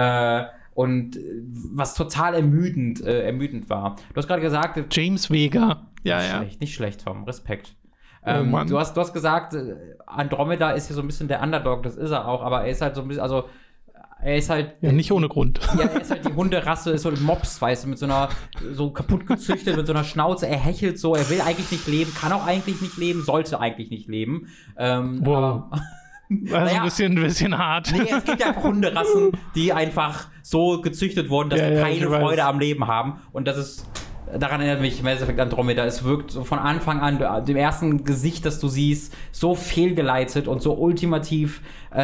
Und was total ermüdend war. Du hast gerade gesagt... James Vega. Nicht schlecht, Tom. Respekt. Du hast gesagt, Andromeda ist hier so ein bisschen der Underdog, das ist er auch, aber er ist halt so ein bisschen, also er ist halt... Ja, nicht ohne Grund. Ja, er ist halt die Hunderasse, ist so ein Mops, weißt du, mit so kaputt gezüchtet, mit so einer Schnauze, er hechelt so, er will eigentlich nicht leben, kann auch eigentlich nicht leben, sollte eigentlich nicht leben. Wow. Also ein bisschen hart. Nee, es gibt ja einfach Hunderassen, die einfach so gezüchtet wurden, dass sie keine Freude am Leben haben. Und das ist... Daran erinnert mich Mass Effect Andromeda. Es wirkt so von Anfang an, dem ersten Gesicht, das du siehst, so fehlgeleitet und so ultimativ,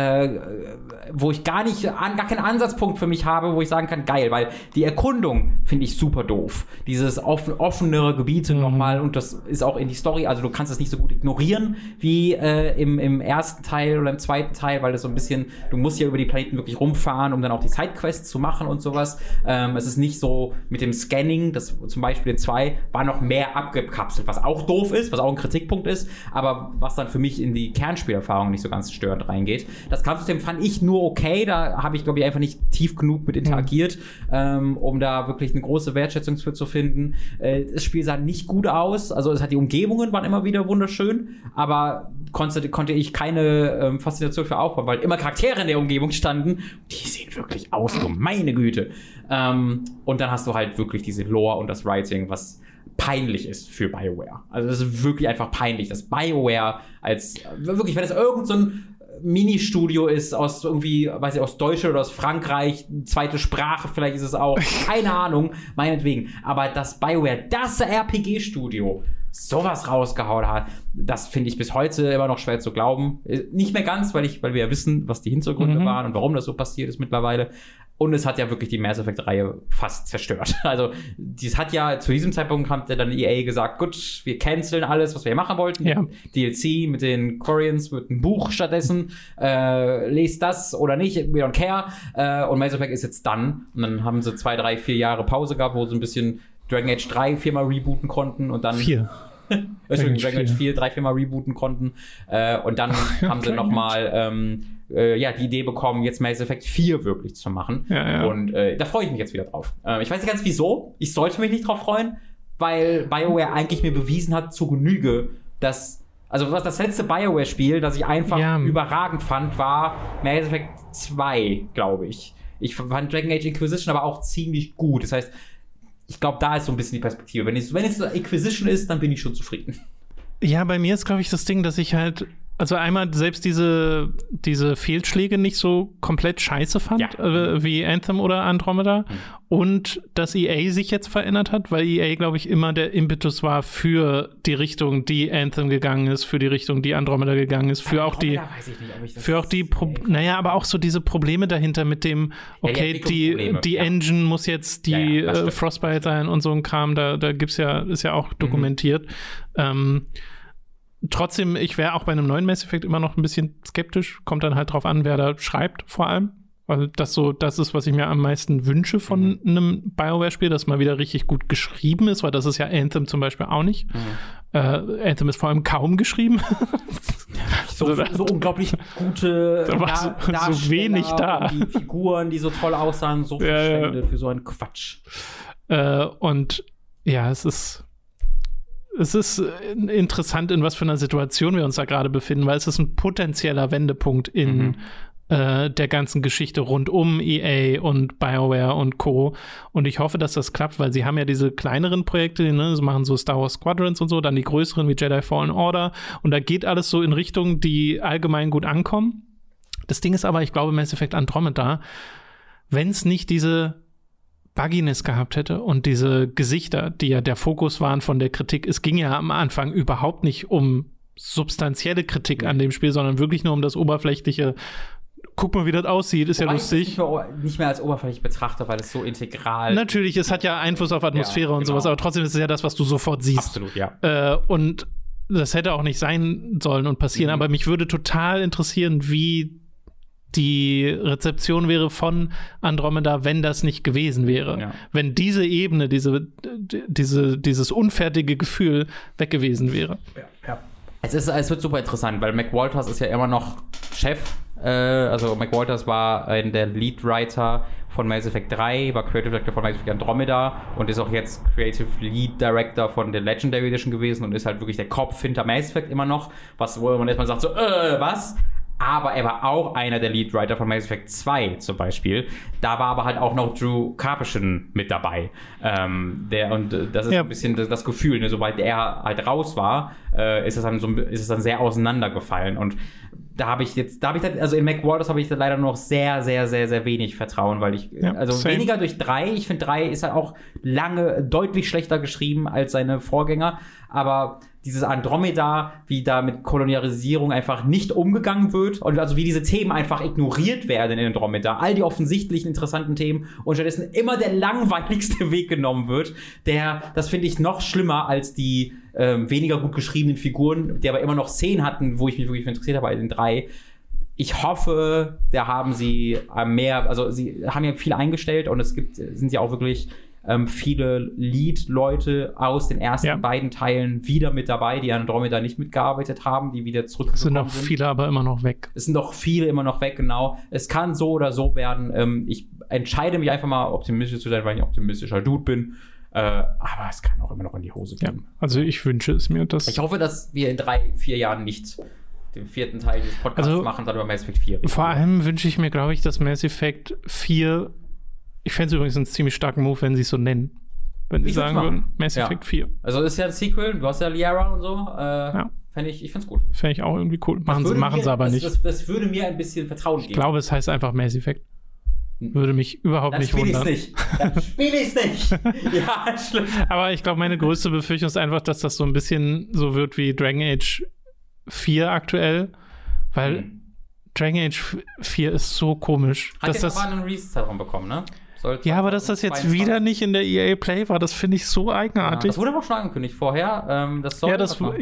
wo ich gar keinen Ansatzpunkt für mich habe, wo ich sagen kann, geil, weil die Erkundung finde ich super doof. Dieses offenere Gebiete nochmal, und das ist auch in die Story, also du kannst es nicht so gut ignorieren wie im ersten Teil oder im zweiten Teil, weil das so ein bisschen, du musst ja über die Planeten wirklich rumfahren, um dann auch die Sidequests zu machen und sowas. Es ist nicht so mit dem Scanning, das zum Beispiel in 2 war noch mehr abgekapselt, was auch doof ist, was auch ein Kritikpunkt ist, aber was dann für mich in die Kernspielerfahrung nicht so ganz störend reingeht. Das Kampfsystem fand ich nur okay, da habe ich, glaube ich, einfach nicht tief genug mit interagiert, um da wirklich eine große Wertschätzung für zu finden. Das Spiel sah nicht gut aus, also die Umgebungen waren immer wieder wunderschön, aber konnte ich keine Faszination für aufbauen, weil immer Charaktere in der Umgebung standen, die sehen wirklich aus, du meine Güte. Und dann hast du halt wirklich diese Lore und das Writing, was peinlich ist für BioWare. Also das ist wirklich einfach peinlich, dass BioWare wirklich, wenn es irgend so ein Mini-Studio ist aus irgendwie, weiß ich, aus Deutschland oder aus Frankreich, zweite Sprache, vielleicht ist es auch, keine Ahnung, meinetwegen. Aber dass BioWare, das RPG-Studio, sowas rausgehauen hat, das finde ich bis heute immer noch schwer zu glauben. Nicht mehr ganz, weil wir ja wissen, was die Hintergründe waren und warum das so passiert ist mittlerweile. Und es hat ja wirklich die Mass Effect-Reihe fast zerstört. Also, dies hat ja zu diesem Zeitpunkt hat dann EA gesagt, gut, wir canceln alles, was wir hier machen wollten. Ja. DLC mit den Quarians wird ein Buch stattdessen. Lest das oder nicht, we don't care. Und Mass Effect ist jetzt done. Und dann haben sie 2, 3, 4 Jahre Pause gehabt, wo sie ein bisschen Dragon Age 3 4-mal rebooten konnten und dann... 4. Dragon Age 4 3, 4-mal rebooten konnten. Und dann haben sie nochmal die Idee bekommen, jetzt Mass Effect 4 wirklich zu machen. Ja. Und da freue ich mich jetzt wieder drauf. Ich weiß nicht ganz wieso. Ich sollte mich nicht drauf freuen. weil BioWare eigentlich mir bewiesen hat zur Genüge, dass, also was das letzte BioWare-Spiel, das ich einfach überragend fand, war Mass Effect 2, glaube ich. Ich fand Dragon Age Inquisition aber auch ziemlich gut. Das heißt, ich glaube, da ist so ein bisschen die Perspektive. Wenn es Inquisition ist, dann bin ich schon zufrieden. Ja, bei mir ist, glaube ich, das Ding, dass ich halt, also einmal selbst diese Fehlschläge nicht so komplett scheiße fand, wie Anthem oder Andromeda. Und dass EA sich jetzt verändert hat, weil EA, glaube ich, immer der Impetus war für die Richtung, die Anthem gegangen ist, für die Richtung, die Andromeda gegangen ist, für auch die, weiß ich nicht, ob ich das für auch die, aber auch so diese Probleme dahinter mit dem, okay, die Engine muss jetzt die Frostbite sein und so ein Kram, da gibt's ist ja auch dokumentiert. Trotzdem, ich wäre auch bei einem neuen Mass Effect immer noch ein bisschen skeptisch. Kommt dann halt drauf an, wer da schreibt, vor allem. Weil das ist, was ich mir am meisten wünsche von einem BioWare-Spiel, dass mal wieder richtig gut geschrieben ist, weil das ist ja Anthem zum Beispiel auch nicht. Anthem ist vor allem kaum geschrieben. So unglaublich gute Darsteller, so wenig da. Die Figuren, die so toll aussahen, so verschwendet für so einen Quatsch. Und ja, es ist interessant, in was für einer Situation wir uns da gerade befinden, weil es ist ein potenzieller Wendepunkt in der ganzen Geschichte rund um EA und BioWare und Co. Und ich hoffe, dass das klappt, weil sie haben ja diese kleineren Projekte, sie machen so Star Wars Squadrons und so, dann die größeren wie Jedi Fallen Order und da geht alles so in Richtungen, die allgemein gut ankommen. Das Ding ist aber, ich glaube, Mass Effect Andromeda, wenn es nicht diese Bugginess gehabt hätte und diese Gesichter, die ja der Fokus waren von der Kritik, es ging ja am Anfang überhaupt nicht um substanzielle Kritik an dem Spiel, sondern wirklich nur um das oberflächliche, guck mal, wie das aussieht, ist ja lustig. Ich nicht mehr als oberflächlich betrachte, weil es so integral natürlich, es hat ja Einfluss auf Atmosphäre und sowas, aber trotzdem ist es ja das, was du sofort siehst. Absolut, ja. Und das hätte auch nicht sein sollen und passieren, aber mich würde total interessieren, wie die Rezeption wäre von Andromeda, wenn das nicht gewesen wäre. Ja. Wenn diese Ebene, dieses unfertige Gefühl weg gewesen wäre. Ja. Es wird super interessant, weil Mac Walters ist ja immer noch Chef. Also Mac Walters war der Lead-Writer von Mass Effect 3, war Creative Director von Mass Effect Andromeda und ist auch jetzt Creative Lead Director von der Legendary Edition gewesen und ist halt wirklich der Kopf hinter Mass Effect immer noch, wo man erstmal sagt so, was? Aber er war auch einer der Leadwriter von Mass Effect 2 zum Beispiel. Da war aber halt auch noch Drew Karpyshyn mit dabei. Das ist ein bisschen das Gefühl, ne? Sobald er halt raus war, ist es dann sehr auseinandergefallen. Und also in Mac Walters habe ich da leider nur noch sehr, sehr, sehr, sehr wenig Vertrauen, weil weniger durch 3. Ich finde 3 ist halt auch lange deutlich schlechter geschrieben als seine Vorgänger, aber dieses Andromeda, wie da mit Kolonialisierung einfach nicht umgegangen wird und also wie diese Themen einfach ignoriert werden in Andromeda, all die offensichtlichen interessanten Themen und stattdessen immer der langweiligste Weg genommen wird, das finde ich noch schlimmer als die weniger gut geschriebenen Figuren, die aber immer noch Szenen hatten, wo ich mich wirklich für interessiert habe, bei den 3. Ich hoffe, da haben sie mehr, also sie haben ja viel eingestellt und sind ja auch wirklich viele Lead-Leute aus den ersten beiden Teilen wieder mit dabei, die an Andromeda nicht mitgearbeitet haben, die wieder zurückgekommen sind. Es sind noch viele aber immer noch weg. Es sind noch viele immer noch weg, genau. Es kann so oder so werden. Ich entscheide mich einfach mal, optimistisch zu sein, weil ich ein optimistischer Dude bin. Aber es kann auch immer noch in die Hose gehen. Ja, also ich wünsche es mir, dass... Ich hoffe, dass wir in 3-4 Jahren nicht den 4. Teil dieses Podcasts machen, dann über Mass Effect 4 reden. Vor allem wünsche ich mir, glaube ich, dass Mass Effect 4... Ich fände es übrigens einen ziemlich starken Move, wenn sie es so nennen. Wenn sie sagen würden, Mass Effect 4. Also ist ja ein Sequel, du hast ja Liara und so. Ich finde es gut. Fände ich auch irgendwie cool. Machen sie aber nicht. Das würde mir ein bisschen Vertrauen geben. Ich glaube, es heißt einfach Mass Effect. Würde mich überhaupt nicht wundern. Dann spiele ich es nicht. Ja, schlimm. Aber ich glaube, meine größte Befürchtung ist einfach, dass das so ein bisschen so wird wie Dragon Age 4 aktuell. Weil Dragon Age 4 ist so komisch. Hat jetzt aber einen Release-Zeitraum bekommen, ne? Ja, aber dass das jetzt 22. Wieder nicht in der EA Play war, das finde ich so eigenartig. Ja, das wurde aber schon angekündigt vorher. Das soll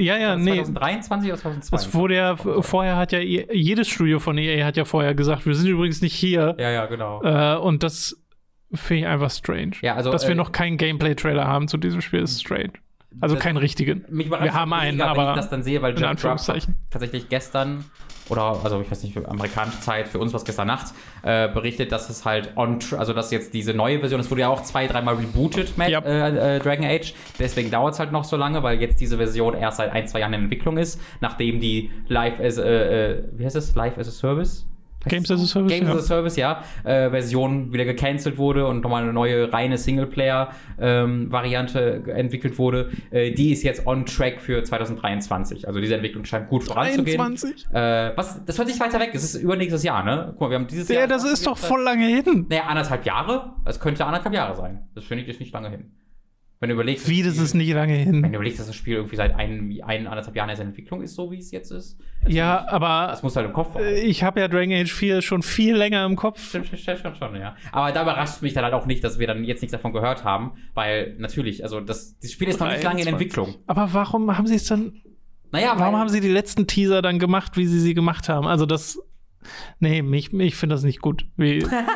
2023 oder 2022. Das wurde ja, vorher hat ja jedes Studio von EA hat ja vorher gesagt, wir sind übrigens nicht hier. Ja, genau. Und das finde ich einfach strange. Ja, also, dass wir noch keinen Gameplay-Trailer haben zu diesem Spiel ist strange. Also keinen richtigen. Wir haben einen, aber wenn ich das dann sehe, weil Jeff Grubb tatsächlich gestern also ich weiß nicht, amerikanische Zeit, für uns was gestern Nacht, berichtet, dass es halt also dass jetzt diese neue Version, es wurde ja auch 2-3 Mal rebootet, Dragon Age, deswegen dauert es halt noch so lange, weil jetzt diese Version erst seit 1-2 Jahren in Entwicklung ist, nachdem die Live as a Service? Games as a Service, Version wieder gecancelt wurde und nochmal eine neue reine Singleplayer-Variante entwickelt wurde. Die ist jetzt on track für 2023. Also diese Entwicklung scheint gut voranzugehen. 23? Das hört sich weiter weg. Es ist übernächstes Jahr, ne? Guck mal, wir haben dieses Jahr... Ja, das ist doch voll lange hin. Naja, 1,5 Jahre. Es könnte 1,5 Jahre sein. Das finde ich nicht lange hin. Wenn du überlegst... Wie, das ist nicht lange hin? Wenn du überlegst, dass das Spiel irgendwie seit 1,5 Jahren in Entwicklung ist, so wie es jetzt ist. Ja, aber... Das muss halt im Kopf haben. Ich habe ja Dragon Age 4 schon viel länger im Kopf. Stimmt schon, ja. Aber da überrascht mich dann halt auch nicht, dass wir dann jetzt nichts davon gehört haben, weil natürlich, also das Spiel ist noch nicht lange in Entwicklung. Aber warum haben sie es dann... warum haben sie die letzten Teaser dann gemacht, wie sie gemacht haben? Also das... Nee, ich finde das nicht gut. Da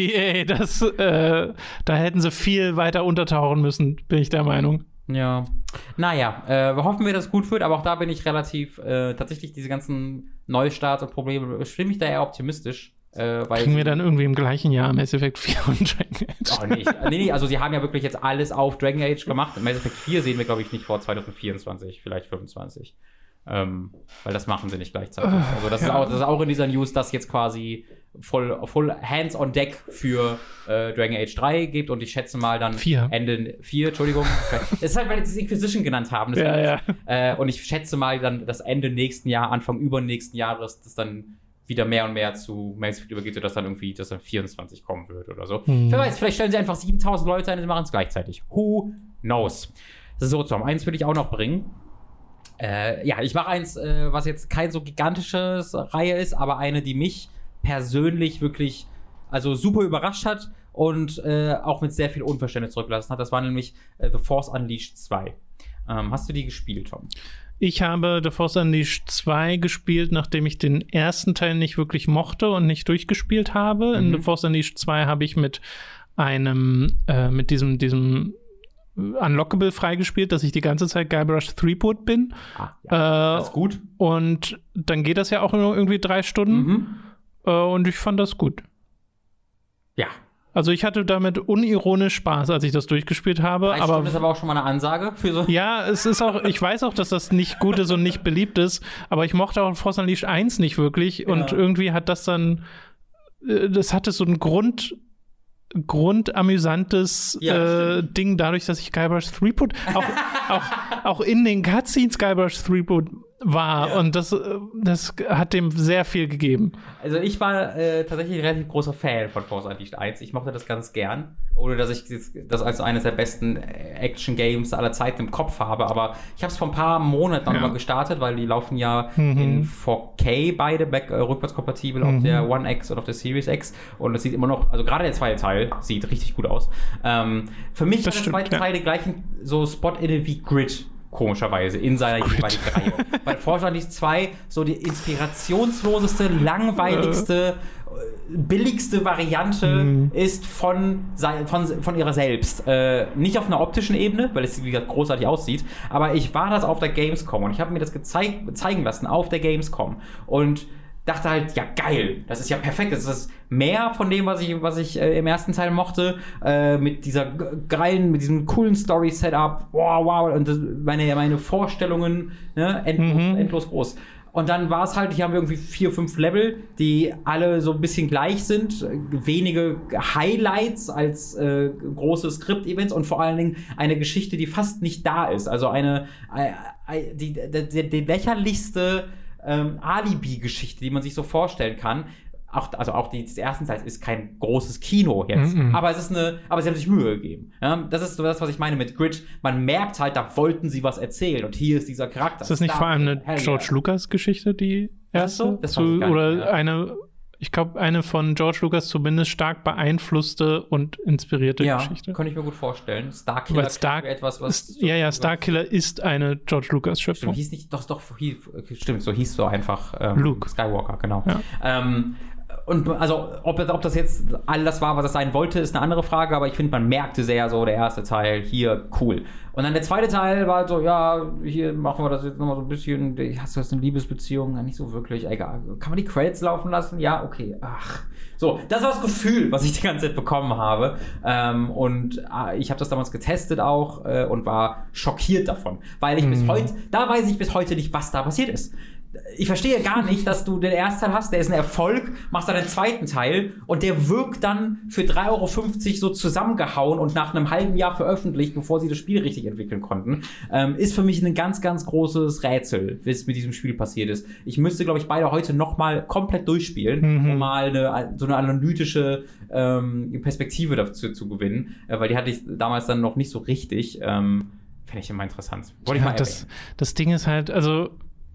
hätten sie viel weiter untertauchen müssen, bin ich der Meinung. Ja. Naja, hoffen wir, dass es gut wird, aber auch da bin ich relativ, tatsächlich diese ganzen Neustarts und Probleme, stimme ich da eher optimistisch. Kriegen wir dann irgendwie im gleichen Jahr Mass Effect 4 und Dragon Age? Oh, nee, also sie haben ja wirklich jetzt alles auf Dragon Age gemacht. Mass Effect 4 sehen wir, glaube ich, nicht vor 2024, vielleicht 2025. Weil das machen sie nicht gleichzeitig. Also das ist auch in dieser News, dass jetzt quasi voll Hands on Deck für Dragon Age 3 gibt und ich schätze mal dann 4. Ende 4, Entschuldigung. Das ist halt, weil sie Inquisition genannt haben. Und ich schätze mal dann, dass Ende nächsten Jahr, Anfang übernächsten Jahres, das dann wieder mehr und mehr zu Mass Effect übergeht, sodass dann 24 kommen wird oder so. Wer weiß, vielleicht stellen sie einfach 7000 Leute ein und sie machen es gleichzeitig. Who knows? So, Tom, eins will ich auch noch bringen. Ich mache eins, was jetzt kein so gigantisches Reihe ist, aber eine, die mich persönlich wirklich super überrascht hat und auch mit sehr viel Unverständnis zurückgelassen hat. Das war nämlich The Force Unleashed 2. Hast du die gespielt, Tom? Ich habe The Force Unleashed 2 gespielt, nachdem ich den ersten Teil nicht wirklich mochte und nicht durchgespielt habe. In The Force Unleashed 2 habe ich mit diesem Unlockable freigespielt, dass ich die ganze Zeit Guybrush Threepwood bin. Das ist gut. Und dann geht das ja auch nur irgendwie 3 Stunden. Und ich fand das gut. Ja. Also ich hatte damit unironisch Spaß, als ich das durchgespielt habe. 3 Stunden ist aber auch schon mal eine Ansage für so. Ja, es ist auch, ich weiß auch, dass das nicht gut ist und nicht beliebt ist, aber ich mochte auch Force Unleashed 1 nicht wirklich. Und irgendwie hat das dann, das hatte so ein grundamüsantes Ding, dadurch, dass ich Guybrush Threepwood auch in den Cutscenes Guybrush Threepwood war und das hat dem sehr viel gegeben. Also ich war tatsächlich ein relativ großer Fan von Force Unleashed 1. Ich mochte das ganz gern, ohne dass ich das als eines der besten Action-Games aller Zeiten im Kopf habe, aber ich habe es vor ein paar Monaten mal gestartet, weil die laufen ja in 4K beide rückwärtskompatibel auf der One X und auf der Series X und es sieht immer noch, also gerade der zweite Teil sieht richtig gut aus. Für mich hat der zweite Teil den gleichen so Spot-Inne wie Grid, komischerweise, in seiner jeweiligen Reihe. Weil Force Unleashed 2 so die inspirationsloseste, langweiligste, billigste Variante ist von ihrer selbst. Nicht auf einer optischen Ebene, weil es wie gesagt großartig aussieht, aber ich war das auf der Gamescom und ich habe mir das zeigen lassen auf der Gamescom und dachte halt, ja geil, das ist ja perfekt, das ist mehr von dem, was ich im ersten Teil mochte, mit diesem coolen Story-Setup, wow, und meine Vorstellungen, ne, endlos groß. Und dann war es halt, hier haben wir irgendwie 4, 5 Level, die alle so ein bisschen gleich sind, wenige Highlights als große Skript-Events und vor allen Dingen eine Geschichte, die fast nicht da ist, also die lächerlichste Alibi-Geschichte, die man sich so vorstellen kann. Auch des ersten Teils ist kein großes Kino jetzt, aber sie haben sich Mühe gegeben. Ja, das ist so das, was ich meine mit Grid. Man merkt halt, da wollten sie was erzählen und hier ist dieser Charakter. Ist das nicht vor allem eine George Lucas-Geschichte, die erste? Ich glaube, eine von George Lucas zumindest stark beeinflusste und inspirierte Geschichte. Ja, kann ich mir gut vorstellen. Starkiller Starkiller ist eine George Lucas-Schöpfung. Stimmt, so hieß so einfach Luke Skywalker, genau. Ja. Und also, ob das jetzt alles war, was es sein wollte, ist eine andere Frage, aber ich finde, man merkte sehr so, der erste Teil, hier, cool. Und dann der zweite Teil war so, ja, hier machen wir das jetzt nochmal so ein bisschen, hast du jetzt eine Liebesbeziehung? Ja, nicht so wirklich, egal. Kann man die Credits laufen lassen? Ja, okay, ach. So, das war das Gefühl, was ich die ganze Zeit bekommen habe. Und ich habe das damals getestet auch und war schockiert davon. Weil ich weiß ich bis heute nicht, was da passiert ist. Ich verstehe gar nicht, dass du den ersten Teil hast, der ist ein Erfolg, machst dann den zweiten Teil und der wirkt dann für 3,50 € so zusammengehauen und nach einem halben Jahr veröffentlicht, bevor sie das Spiel richtig entwickeln konnten. Ist für mich ein ganz, ganz großes Rätsel, was mit diesem Spiel passiert ist. Ich müsste, glaube ich, beide heute nochmal komplett durchspielen, um mal so eine analytische Perspektive dazu zu gewinnen, weil die hatte ich damals dann noch nicht so richtig. Fände ich immer interessant. Das Ding ist halt, also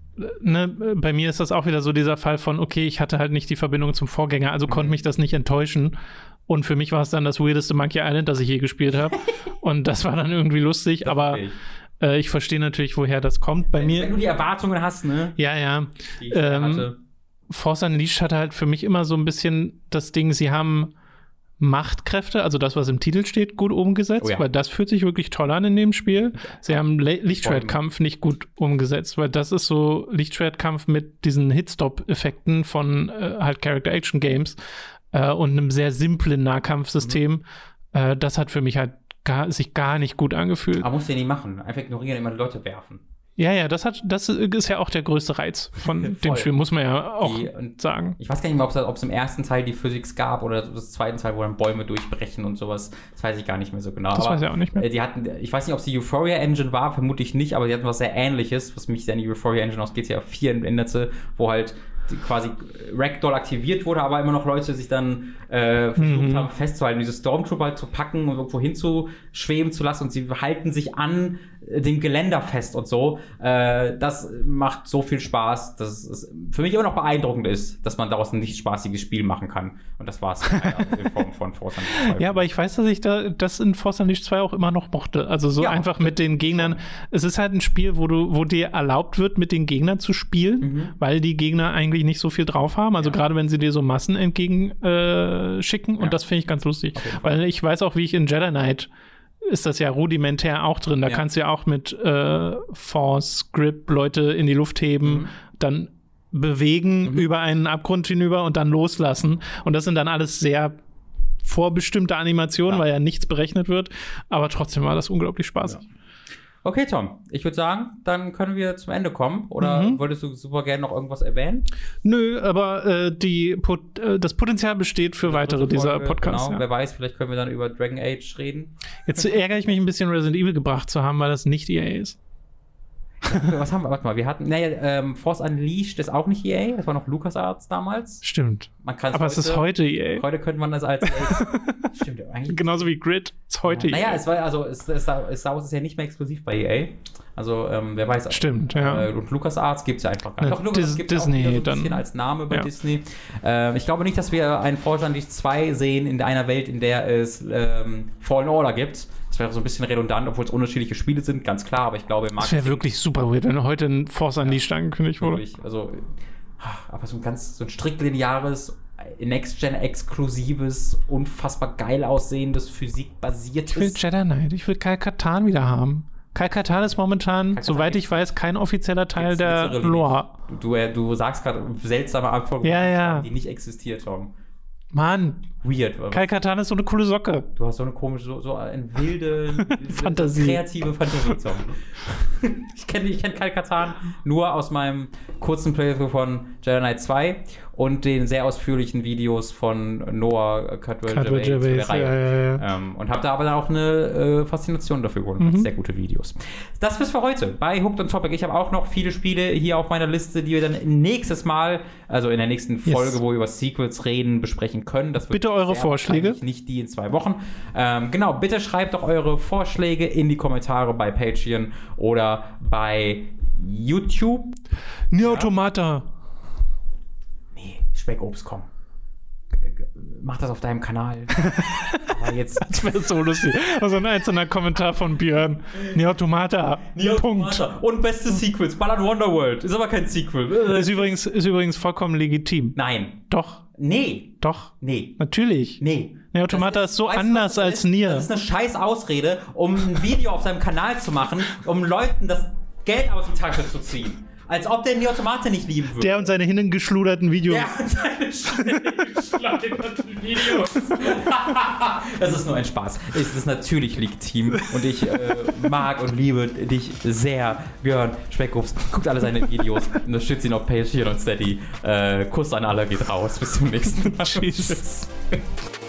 bei mir ist das auch wieder so dieser Fall von, okay, ich hatte halt nicht die Verbindung zum Vorgänger, also konnte mich das nicht enttäuschen. Und für mich war es dann das weirdeste Monkey Island, das ich je gespielt habe. Und das war dann irgendwie lustig, aber ich verstehe natürlich, woher das kommt. Wenn du die Erwartungen hast, ne? Ja. Die ich hatte. Force Unleashed hatte halt für mich immer so ein bisschen das Ding, sie haben Machtkräfte, also das, was im Titel steht, gut umgesetzt, weil das fühlt sich wirklich toll an in dem Spiel. Sie haben Lichtschwertkampf nicht gut umgesetzt, weil das ist so Lichtschwertkampf mit diesen Hitstop-Effekten von halt Character-Action-Games und einem sehr simplen Nahkampfsystem. Das hat für mich halt sich gar nicht gut angefühlt. Aber musst du ja nicht machen. Einfach ignorieren, immer die Leute werfen. Ja, das ist ja auch der größte Reiz von dem Spiel, muss man ja auch sagen. Ich weiß gar nicht mehr, ob es im ersten Teil die Physics gab oder das zweiten Teil, wo dann Bäume durchbrechen und sowas. Das weiß ich gar nicht mehr so genau. Das weiß ich auch nicht mehr. Ich weiß nicht, ob es die Euphoria Engine war, vermutlich nicht, aber die hatten was sehr Ähnliches, was mich sehr an die Euphoria Engine aus GTA 4 erinnerte, wo halt quasi Ragdoll aktiviert wurde, aber immer noch Leute sich dann versucht haben festzuhalten, diese Stormtrooper halt zu packen und irgendwo hinzuschweben zu lassen und sie halten sich an dem Geländer fest und so. Das macht so viel Spaß, dass es für mich immer noch beeindruckend ist, dass man daraus ein nicht spaßiges Spiel machen kann. Und das war's in Form von Force Unleashed 2. Ja, aber ich weiß, dass ich das in Force Unleashed 2 auch immer noch mochte. Also so einfach mit den Gegnern. Es ist halt ein Spiel, wo dir erlaubt wird, mit den Gegnern zu spielen, weil die Gegner eigentlich nicht so viel drauf haben. Also gerade wenn sie dir so Massen entgegenschicken. Und das finde ich ganz lustig. Weil ich weiß auch, wie ich in Jedi Knight ist das ja rudimentär auch drin. Da kannst du ja auch mit Force Grip Leute in die Luft heben, dann bewegen über einen Abgrund hinüber und dann loslassen. Und das sind dann alles sehr vorbestimmte Animationen, weil ja nichts berechnet wird. Aber trotzdem war das unglaublich spaßig. Ja. Okay, Tom, ich würde sagen, dann können wir zum Ende kommen. Oder wolltest du super gerne noch irgendwas erwähnen? Nö, aber das Potenzial besteht für weitere dieser Podcasts. Genau, wer weiß, vielleicht können wir dann über Dragon Age reden. Jetzt ärgere ich mich ein bisschen, Resident Evil gebracht zu haben, weil das nicht EA ist. Was haben wir? Warte mal, wir hatten, Force Unleashed ist auch nicht EA, das war noch LucasArts damals. Stimmt. Aber es ist heute EA. Heute könnte man das als EA. Stimmt, eigentlich. Genauso wie Grid ist heute EA. Naja, es war, also Star Wars ist ja nicht mehr exklusiv bei EA. Also, wer weiß. Stimmt, ja. Und LucasArts gibt es ja einfach gar nicht. Doch, LucasArts gibt es auch wieder so ein bisschen als Name bei Disney. Ich glaube nicht, dass wir einen Force Unleashed 2 sehen in einer Welt, in der es Fallen Order gibt. Das wäre so ein bisschen redundant, obwohl es unterschiedliche Spiele sind, ganz klar, aber ich glaube, im Marketing... Das wäre wirklich super weird, wenn heute ein Force Unleashed angekündigt wurde. Also, aber so ein strikt lineares, Next-Gen-exklusives, unfassbar geil aussehendes, physikbasiertes... Ich will Jedi Knight, ich will Kyle Katarn wieder haben. Kyle Katarn ist momentan, soweit ich weiß, kein offizieller Teil der Lore. Du sagst gerade seltsame Anforderungen, die nicht existiert haben. Mann. Weird. Kyle Katarn ist so eine coole Socke. Du hast so eine komische, so eine wilde, Fantasie. Kreative Fantasie. Ich kenn Kyle Katarn nur aus meinem kurzen Playthrough von Jedi Knight 2 und den sehr ausführlichen Videos von Noah Caldwell zu der Reihe. Ja. Und habe da aber dann auch eine Faszination dafür gewonnen. Sehr gute Videos. Das war's für heute bei Hooked on Topic. Ich habe auch noch viele Spiele hier auf meiner Liste, die wir dann nächstes Mal, also in der nächsten Folge, wo wir über Sequels reden, besprechen können. Das wird bitte eure Vorschläge. Nicht die in 2 Wochen. Genau, bitte schreibt doch eure Vorschläge in die Kommentare bei Patreon oder bei YouTube. Nier Automata. Nee, Speckobst, komm. Mach das auf deinem Kanal. Aber jetzt. Das wäre so lustig. Also ein einzelner Kommentar von Björn. Nier Automata. Punkt. Und beste Sequels. Ballern Wonderworld. Ist aber kein Sequel. Ist übrigens vollkommen legitim. Nein. Doch. Nee. Doch. Nee. Natürlich. Nee. Nier Automata ist so anders als Nier. Das ist eine scheiß Ausrede, um ein Video auf seinem Kanal zu machen, um Leuten das Geld aus die Tasche zu ziehen. Als ob der Nier Automata nicht lieben würde. Der und seine hingeschluderten Videos. Der und seine hingeschluderten Videos. Das ist nur ein Spaß. Es ist natürlich legitim und ich mag und liebe dich sehr, Björn Speckgrups. Guckt alle seine Videos, unterstützt ihn auf Patreon und Steady. Kuss an alle, geht raus. Bis zum nächsten Mal. Tschüss.